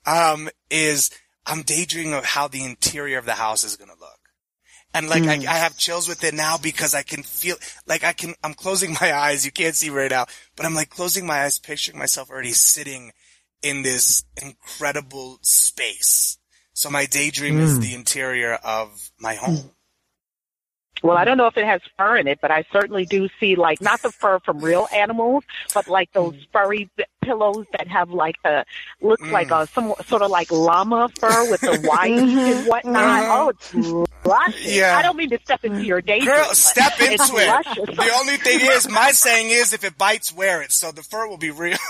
is I'm daydreaming of how the interior of the house is going to look. And like, I have chills with it now because I can feel, like I'm closing my eyes. You can't see right now, but I'm like closing my eyes, picturing myself already sitting in this incredible space. So my daydream is the interior of my home. Well, I don't know if it has fur in it, but I certainly do see, like, not the fur from real animals, but like those furry pillows that have like looks like a some sort of like llama fur with the white and whatnot. Oh, it's luscious. Yeah. I don't mean to step into your daydream. Girl, step into it's it. luscious. The only thing is, my saying is, if it bites, wear it. So the fur will be real.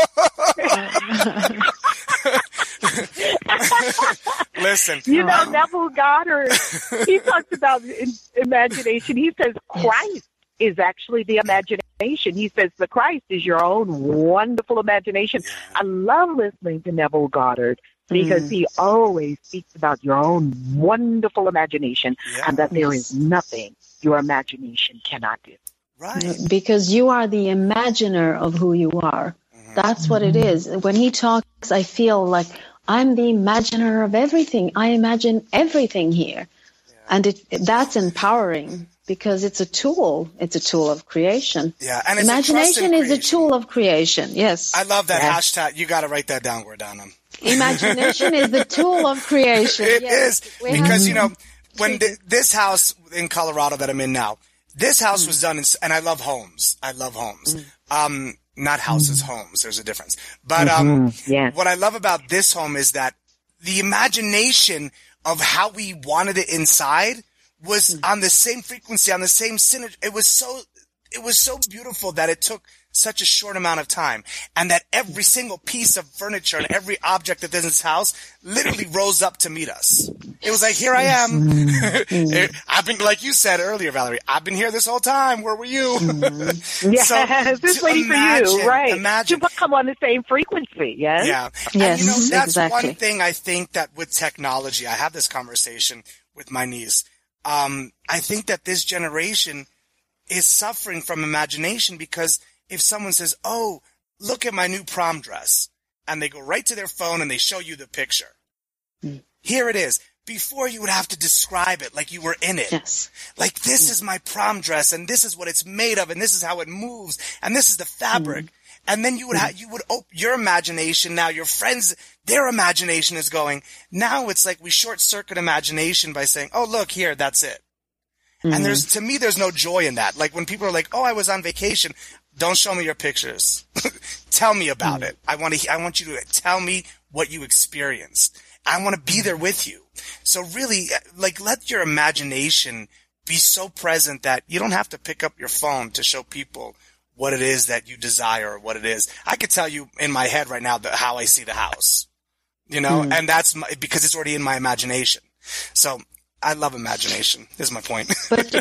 Listen. You know, Neville Goddard, he talks about imagination. He says Christ is actually the imagination. He says the Christ is your own wonderful imagination. I love listening to Neville Goddard because he always speaks about your own wonderful imagination and that there is nothing your imagination cannot do. Right. Because you are the imaginer of who you are. That's what it is. When he talks, I feel like I'm the imaginer of everything. I imagine everything here. And that's empowering because it's a tool. It's a tool of creation. Yeah, and it's imagination is a tool of creation. Yes. I love that hashtag. You got to write that down, Gordana. Imagination is the tool of creation. It is. Because, you know, when this house in Colorado that I'm in now, this house was done and I love homes. I love homes. Not houses, homes. There's a difference. But what I love about this home is that the imagination of how we wanted it inside was on the same frequency, on the same synergy. It was so beautiful that it took such a short amount of time, and that every single piece of furniture and every object that is in this house literally rose up to meet us. It was like, here I am. I've been, like you said earlier, Valerie, I've been here this whole time. Where were you? Yes, so, this waiting for you, right? Imagine. To come on the same frequency, yes? Yeah. Yes, and, you know, that's exactly. one thing I think that with technology, I have this conversation with my niece. I think that this generation is suffering from imagination because if someone says, oh, look at my new prom dress, and they go right to their phone and they show you the picture. Here it is. Before you would have to describe it like you were in it. Yes. Like, this is my prom dress, and this is what it's made of, and this is how it moves, and this is the fabric. And then you would open your imagination. Now your friends, their imagination is going. Now it's like we short circuit imagination by saying, oh, look here, that's it. And to me, there's no joy in that. Like when people are like, oh, I was on vacation. Don't show me your pictures. Tell me about it. I want you to tell me what you experienced. I want to be there with you. So really, like, let your imagination be so present that you don't have to pick up your phone to show people what it is that you desire or what it is. I could tell you in my head right now how I see the house, you know, and that's because it's already in my imagination. So I love imagination is my point. But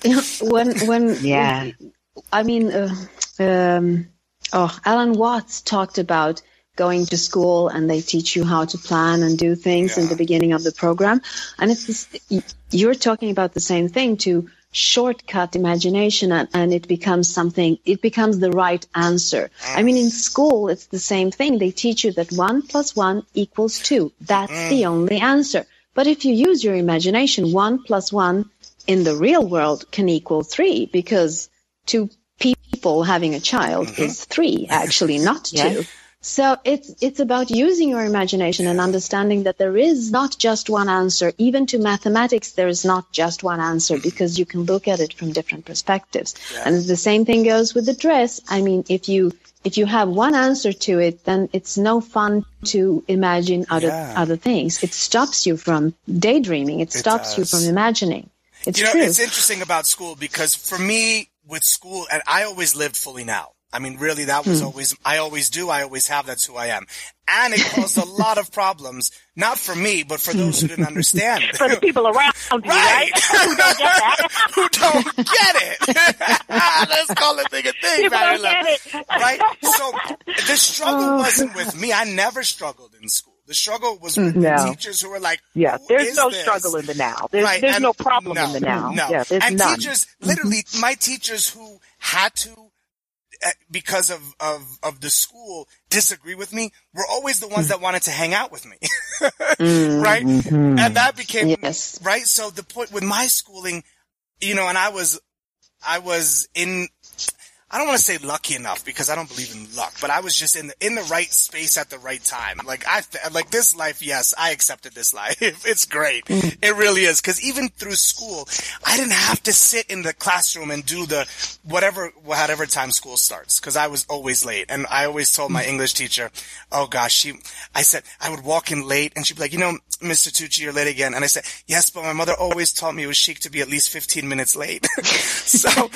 Alan Watts talked about going to school and they teach you how to plan and do things in the beginning of the program. And you're talking about the same thing, to shortcut imagination and it becomes the right answer. I mean, in school, it's the same thing. They teach you that 1 + 1 = 2. That's the only answer. But if you use your imagination, 1 + 1 in the real world can equal 3 because 2 people having a child is 3, actually, not 2. So it's about using your imagination and understanding that there is not just one answer. Even to mathematics, there is not just one answer because you can look at it from different perspectives. And the same thing goes with the dress. I mean, if you have one answer to it, then it's no fun to imagine other things. It stops you from daydreaming. It stops you from imagining. It's true. It's interesting about school because for me, with school, and I always lived fully now. I mean, really, that was I always do, I always have, that's who I am. And it caused a lot of problems, not for me, but for those who didn't understand. For the people around you, right? Who don't get that. Who don't get it. Let's call it a thing. People don't get it. Right? So the struggle wasn't with me. I never struggled in school. The struggle was with the teachers who were like, there's no struggle in the now. There's no problem in the now. No. Yeah, there's and none. Teachers, literally, my teachers who had to, because of the school, disagree with me, were always the ones that wanted to hang out with me. Right? And that became, right? So the point with my schooling, you know, and I was I don't want to say lucky enough because I don't believe in luck, but I was just in the right space at the right time. Like this life, yes, I accepted this life. It's great. It really is. Cause even through school, I didn't have to sit in the classroom and do whatever time school starts. Cause I was always late. And I always told my English teacher, oh gosh, I said I would walk in late and she'd be like, Mr. Tucci, you're late again. And I said, yes, but my mother always taught me it was chic to be at least 15 minutes late. So, so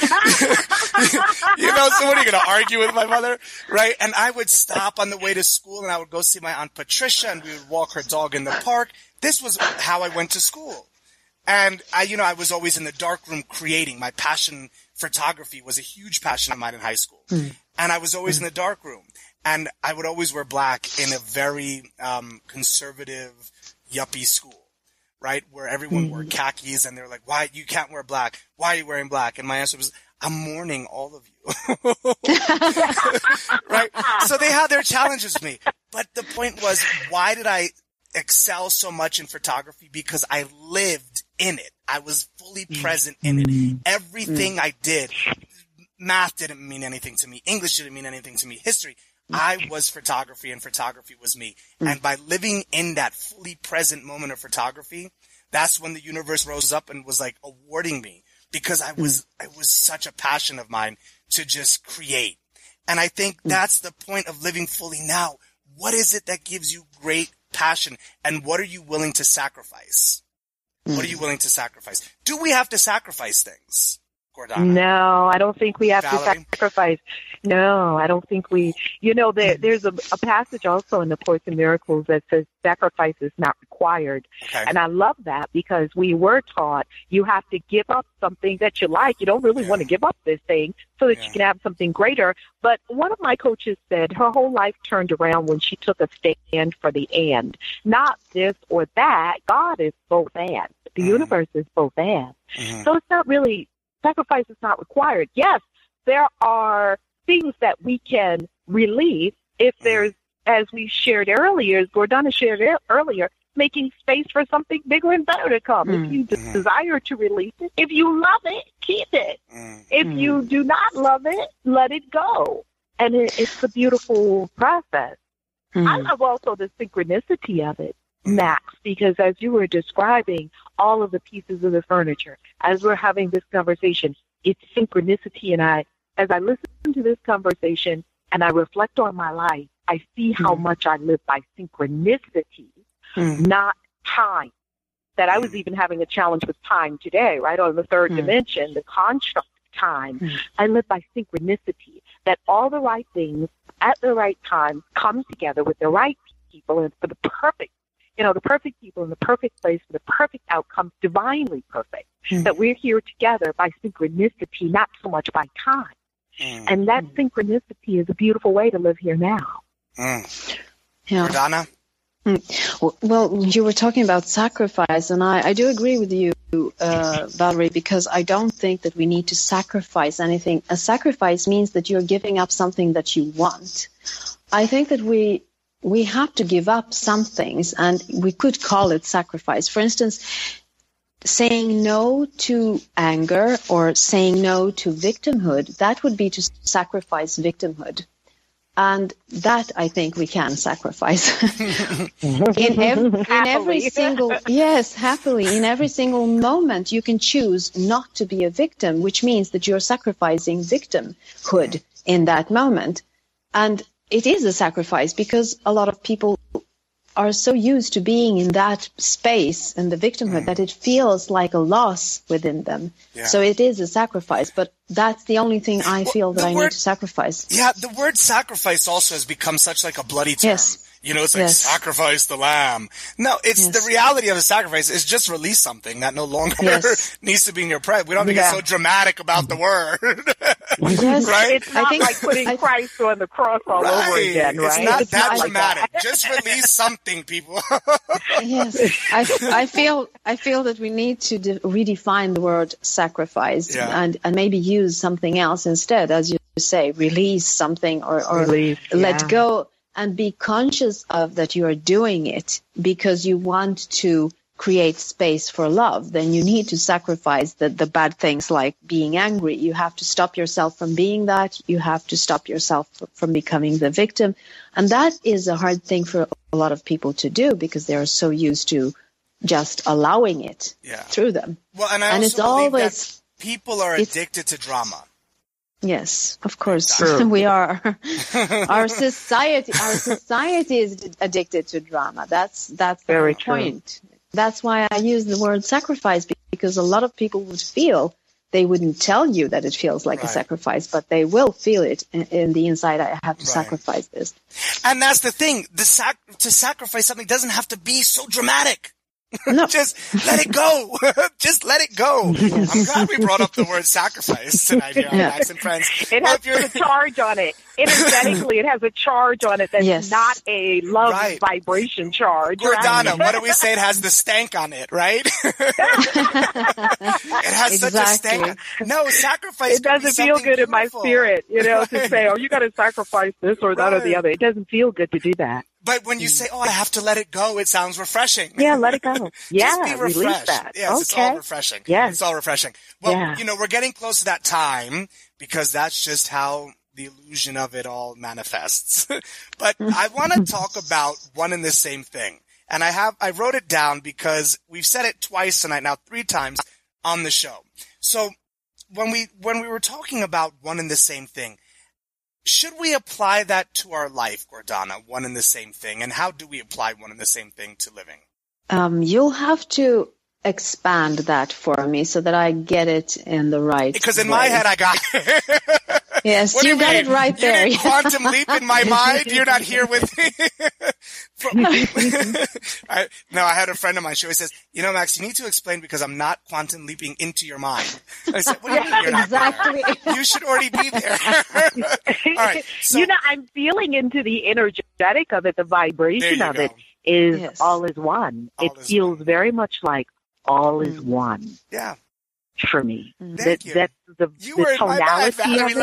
what are you going to argue with my mother? Right. And I would stop on the way to school and I would go see my Aunt Patricia and we would walk her dog in the park. This was how I went to school. And I was always in the dark room creating. My passion, photography, was a huge passion of mine in high school. And I was always in the dark room. And I would always wear black in a very conservative, yuppie school, right? Where everyone wore khakis and they're like, why, you can't wear black. Why are you wearing black? And my answer was, I'm mourning all of you. Right? So they had their challenges with me. But the point was, why did I excel so much in photography? Because I lived in it. I was fully present in it. Everything I did, math didn't mean anything to me. English didn't mean anything to me. History. I was photography and photography was me. And by living in that fully present moment of photography, that's when the universe rose up and was like awarding me, because it was such a passion of mine to just create. And I think that's the point of living fully now. What is it that gives you great passion, and what are you willing to sacrifice? What are you willing to sacrifice? Do we have to sacrifice things, Gordana? No, I don't think we have Valerie? to sacrifice. No, I don't think we, there's a passage also in the Course in Miracles that says sacrifice is not required. Okay. And I love that because we were taught you have to give up something that you like. You don't really want to give up this thing so that you can have something greater. But one of my coaches said her whole life turned around when she took a stand for the and. Not this or that. God is both and. The universe is both and. So it's not really, sacrifice is not required. Yes, there are things that we can release if there's, as we shared earlier, as Gordana shared earlier, making space for something bigger and better to come. If you desire to release it, if you love it, keep it. If you do not love it, let it go. And it's a beautiful process. I love also the synchronicity of it, Max, because as you were describing all of the pieces of the furniture, as we're having this conversation, it's synchronicity. And as I listen to this conversation and I reflect on my life, I see how much I live by synchronicity, not time. That I was even having a challenge with time today, right? On the third dimension, the construct of time. I live by synchronicity, that all the right things at the right time come together with the right people and for the perfect, the perfect people in the perfect place for the perfect outcome, divinely perfect. That we're here together by synchronicity, not so much by time. And that synchronicity is a beautiful way to live here now. Yeah. Gordana? Well, you were talking about sacrifice, and I do agree with you, Valerie, because I don't think that we need to sacrifice anything. A sacrifice means that you're giving up something that you want. I think that we have to give up some things, and we could call it sacrifice. For instance, saying no to anger or saying no to victimhood, that would be to sacrifice victimhood. And that I think we can sacrifice in every single, happily, in every single moment you can choose not to be a victim, which means that you're sacrificing victimhood in that moment. And it is a sacrifice because a lot of people are so used to being in that space and the victimhood that it feels like a loss within them. Yeah. So it is a sacrifice, but that's the only thing I feel that I need to sacrifice. Yeah, the word sacrifice also has become such like a bloody term. Yes. It's like sacrifice the lamb. No, it's the reality of a sacrifice is just release something that no longer needs to be in your presence. We don't have to get so dramatic about the word. Right? It's not like putting Christ on the cross all over again, right? It's not that dramatic. Just release something, people. Yes. I feel that we need to redefine the word sacrifice and maybe use something else instead, as you say, release something or let go. And be conscious of that you are doing it because you want to create space for love, then you need to sacrifice the bad things like being angry. You have to stop yourself from being that. You have to stop yourself from becoming the victim. And that is a hard thing for a lot of people to do because they are so used to just allowing it through them. Well, and I also believe that people are addicted to drama. Yes, of course. We are. Our society is addicted to drama. That's very the point. That's why I use the word sacrifice, because a lot of people would feel, they wouldn't tell you that it feels like a sacrifice, but they will feel it in the inside. I have to sacrifice this. And that's the thing. To sacrifice something doesn't have to be so dramatic. No. Just let it go. Just let it go. I'm glad we brought up the word sacrifice tonight here on Max and Friends. It has a charge on it. Energetically, it has a charge on it that's not a love vibration charge. Gordana, what do we say? It has the stank on it, right? It has such a stank. No, sacrifice. It doesn't feel good in my spirit, to say, oh, you got to sacrifice this or that or the other. It doesn't feel good to do that. But when you say, oh, I have to let it go, it sounds refreshing. Yeah, let it go. Yeah, just be refreshed. Release that. Yes, It's all refreshing. Yes. It's all refreshing. Well, we're getting close to that time because that's just how the illusion of it all manifests. But I want to talk about one and the same thing. And I wrote it down because we've said it twice tonight, now 3 times on the show. So when we were talking about one and the same thing, should we apply that to our life, Gordana, one and the same thing? And how do we apply one and the same thing to living? You'll have to expand that for me so that I get it in the right Because in my head, I got it. Yes, you got it right there. You did quantum leap in my mind. You're not here with me. No, I had a friend of mine. She always says, Max, you need to explain because I'm not quantum leaping into your mind. I said, what do you mean you're not there? You should already be there. All right. So, I'm feeling into the energetic of it, the vibration of it is all is one. It feels very much like all is one. Yeah. For me. Thank you. That's the tonality of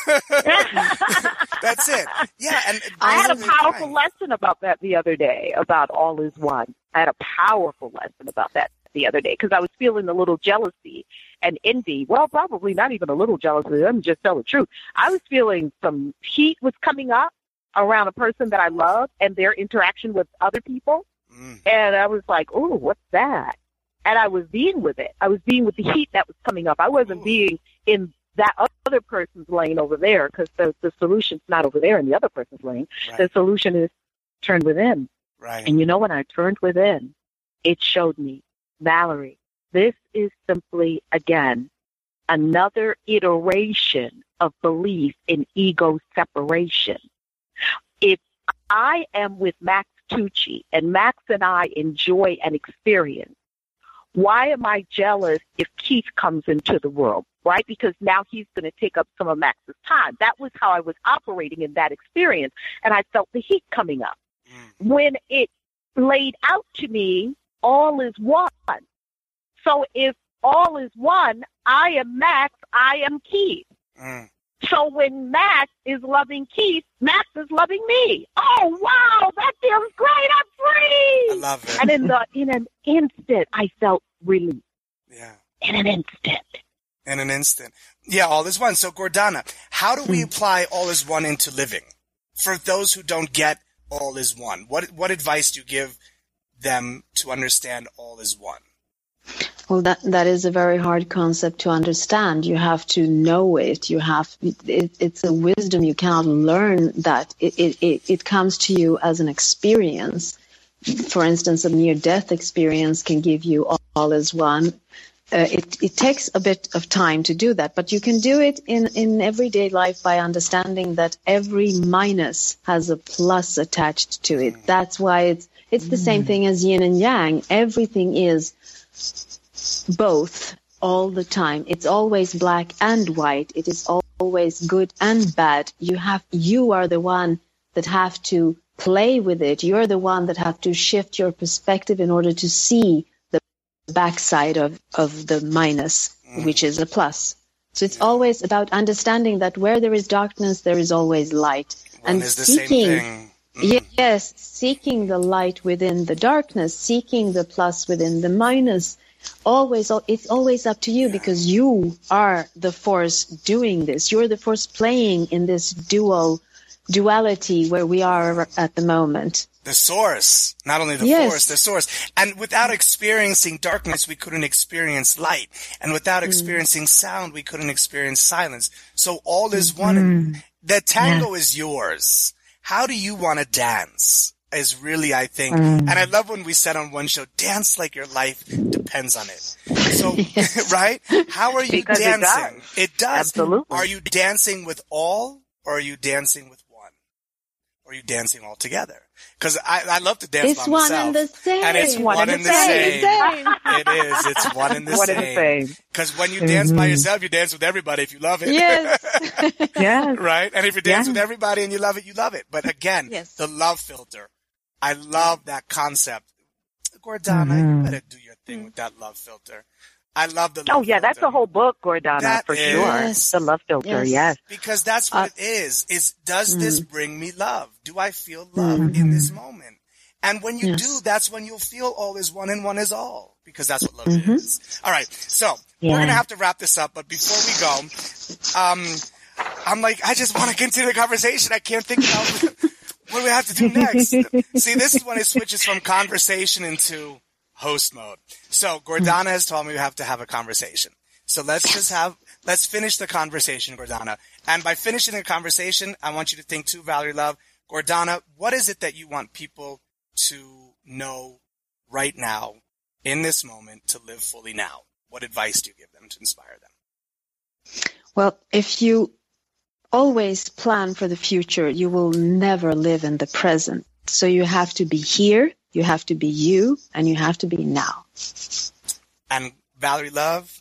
it. That's it. Yeah. And I had a powerful lesson about that the other day, about all is one. I had a powerful lesson about that the other day because I was feeling a little jealousy and envy. Well, probably not even a little jealousy. Let me just tell the truth. I was feeling some heat was coming up around a person that I love and their interaction with other people. And I was like, oh, what's that? And I was being with it. I was being with the heat that was coming up. I wasn't being in that other person's lane over there because the solution's not over there in the other person's lane. Right. The solution is turned within. Right. And when I turned within, it showed me, Valerie, this is simply, again, another iteration of belief in ego separation. If I am with Max Tucci and Max and I enjoy an experience, why am I jealous if Keith comes into the world, right? Because now he's going to take up some of Max's time. That was how I was operating in that experience, and I felt the heat coming up. When it laid out to me, all is one. So if all is one, I am Max, I am Keith. So when Max is loving Keith, Max is loving me. Oh, wow, that feels great. I'm free. I love it. And in an instant, I felt relief. Yeah. In an instant. Yeah, all is one. So, Gordana, how do we apply all is one into living? For those who don't get all is one, what advice do you give them to understand all is one? Well, that is a very hard concept to understand. You have to know it. It's a wisdom. You cannot learn that. It comes to you as an experience. For instance, a near-death experience can give you all is one. It takes a bit of time to do that, but you can do it in everyday life by understanding that every minus has a plus attached to it. That's why it's the same thing as yin and yang. Everything is both all the time. It's always black and white. It is always good and bad. You are the one that have to play with it. You're the one that have to shift your perspective in order to see the backside of the minus, which is a plus. So it's always about understanding that where there is darkness, there is always light. One and is the seeking, same thing. Yes, seeking the light within the darkness, seeking the plus within the minus. It's always up to you, because you are the force doing this. You're the force playing in this duality where we are at the moment. The source, not only the force, the source. And without experiencing darkness, we couldn't experience light. And without experiencing sound, we couldn't experience silence. So all is one. The tango is yours. How do you want to dance is really, I think, and I love when we said on one show, dance like your life depends on it. So, right? How are you dancing? It does. Absolutely. Are you dancing with all, or are you dancing with one? Or are you dancing all together? Because I love to dance by myself. It's one and the same. And it's one and the same. It is. It's one and the same. Because when you dance by yourself, you dance with everybody if you love it. Yes. Yes. Right? And if you dance with everybody and you love it, you love it. But again, the love filter. I love that concept. Gordana, you better do your thing with that love filter. I love the love filter. Oh, yeah, that's a whole book, Gordana, That for is. sure. The love filter, yes. Because that's what it is does this bring me love? Do I feel love in this moment? And when you do, that's when you'll feel all is one and one is all. Because that's what love is. All right. So we're going to have to wrap this up. But before we go, I'm like, I just want to continue the conversation. I can't think about what do we have to do next. See, this is when it switches from conversation into host mode. So Gordana has told me we have to have a conversation. So let's finish the conversation, Gordana. And by finishing the conversation, I want you to think too, Valerie Love. Gordana, what is it that you want people to know right now, in this moment, to live fully now? What advice do you give them to inspire them? Well, if you always plan for the future, you will never live in the present. So you have to be here, you have to be you, and you have to be now. And Valerie Love?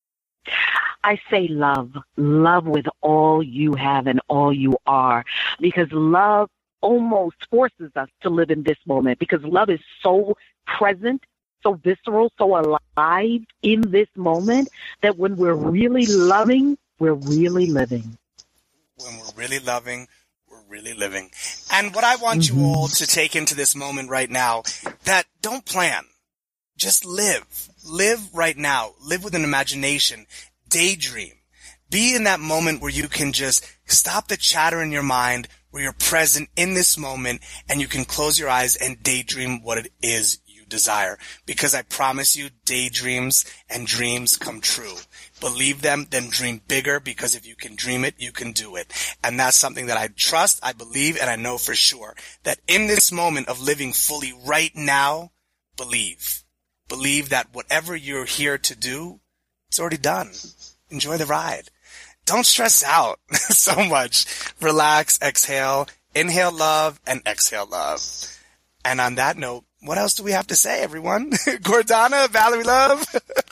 I say love. Love with all you have and all you are. Because love almost forces us to live in this moment. Because love is so present, so visceral, so alive in this moment that when we're really loving, we're really living. When we're really loving, we're really living. And what I want you all to take into this moment right now, that don't plan. Just live. Live right now. Live with an imagination. Daydream. Be in that moment where you can just stop the chatter in your mind, where you're present in this moment, and you can close your eyes and daydream what it is you desire. Because I promise you, daydreams and dreams come true. Believe them, then dream bigger, because if you can dream it, you can do it. And that's something that I trust, I believe, and I know for sure. That in this moment of living fully right now, believe. Believe that whatever you're here to do, it's already done. Enjoy the ride. Don't stress out so much. Relax, exhale, inhale love, and exhale love. And on that note, what else do we have to say, everyone? Gordana, Valerie Love?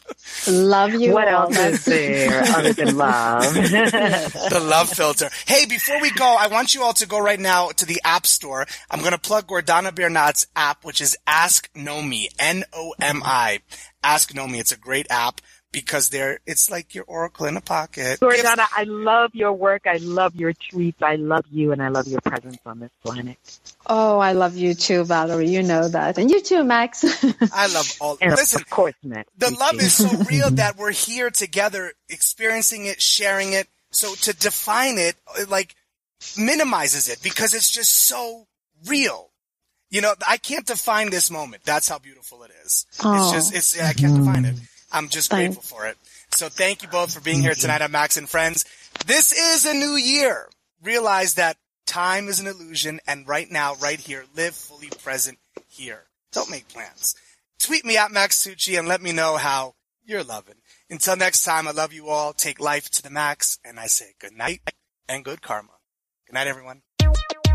Love you. What all. else is there other than love? The love filter. Hey, before we go, I want you all to go right now to the App Store. I'm going to plug Gordana Biernat's app, which is Ask Nomi, N-O-M-I. Ask Nomi. It's a great app. Because it's like your oracle in a pocket. Gordana, I love your work. I love your tweets. I love you, and I love your presence on this planet. Oh, I love you too, Valerie. You know that. And you too, Max. I love all. And Listen, of course, Max. the love is so real that we're here together, experiencing it, sharing it. So to define it, like, minimizes it because it's just so real. You know, I can't define this moment. That's how beautiful it is. Oh. I can't define it. I'm just grateful for it. So thank you both for being here tonight on Max and Friends. This is a new year. Realize that time is an illusion, and right now, right here, live fully present here. Don't make plans. Tweet me at Max Tucci and let me know how you're loving. Until next time, I love you all. Take life to the max, and I say good night and good karma. Good night, everyone.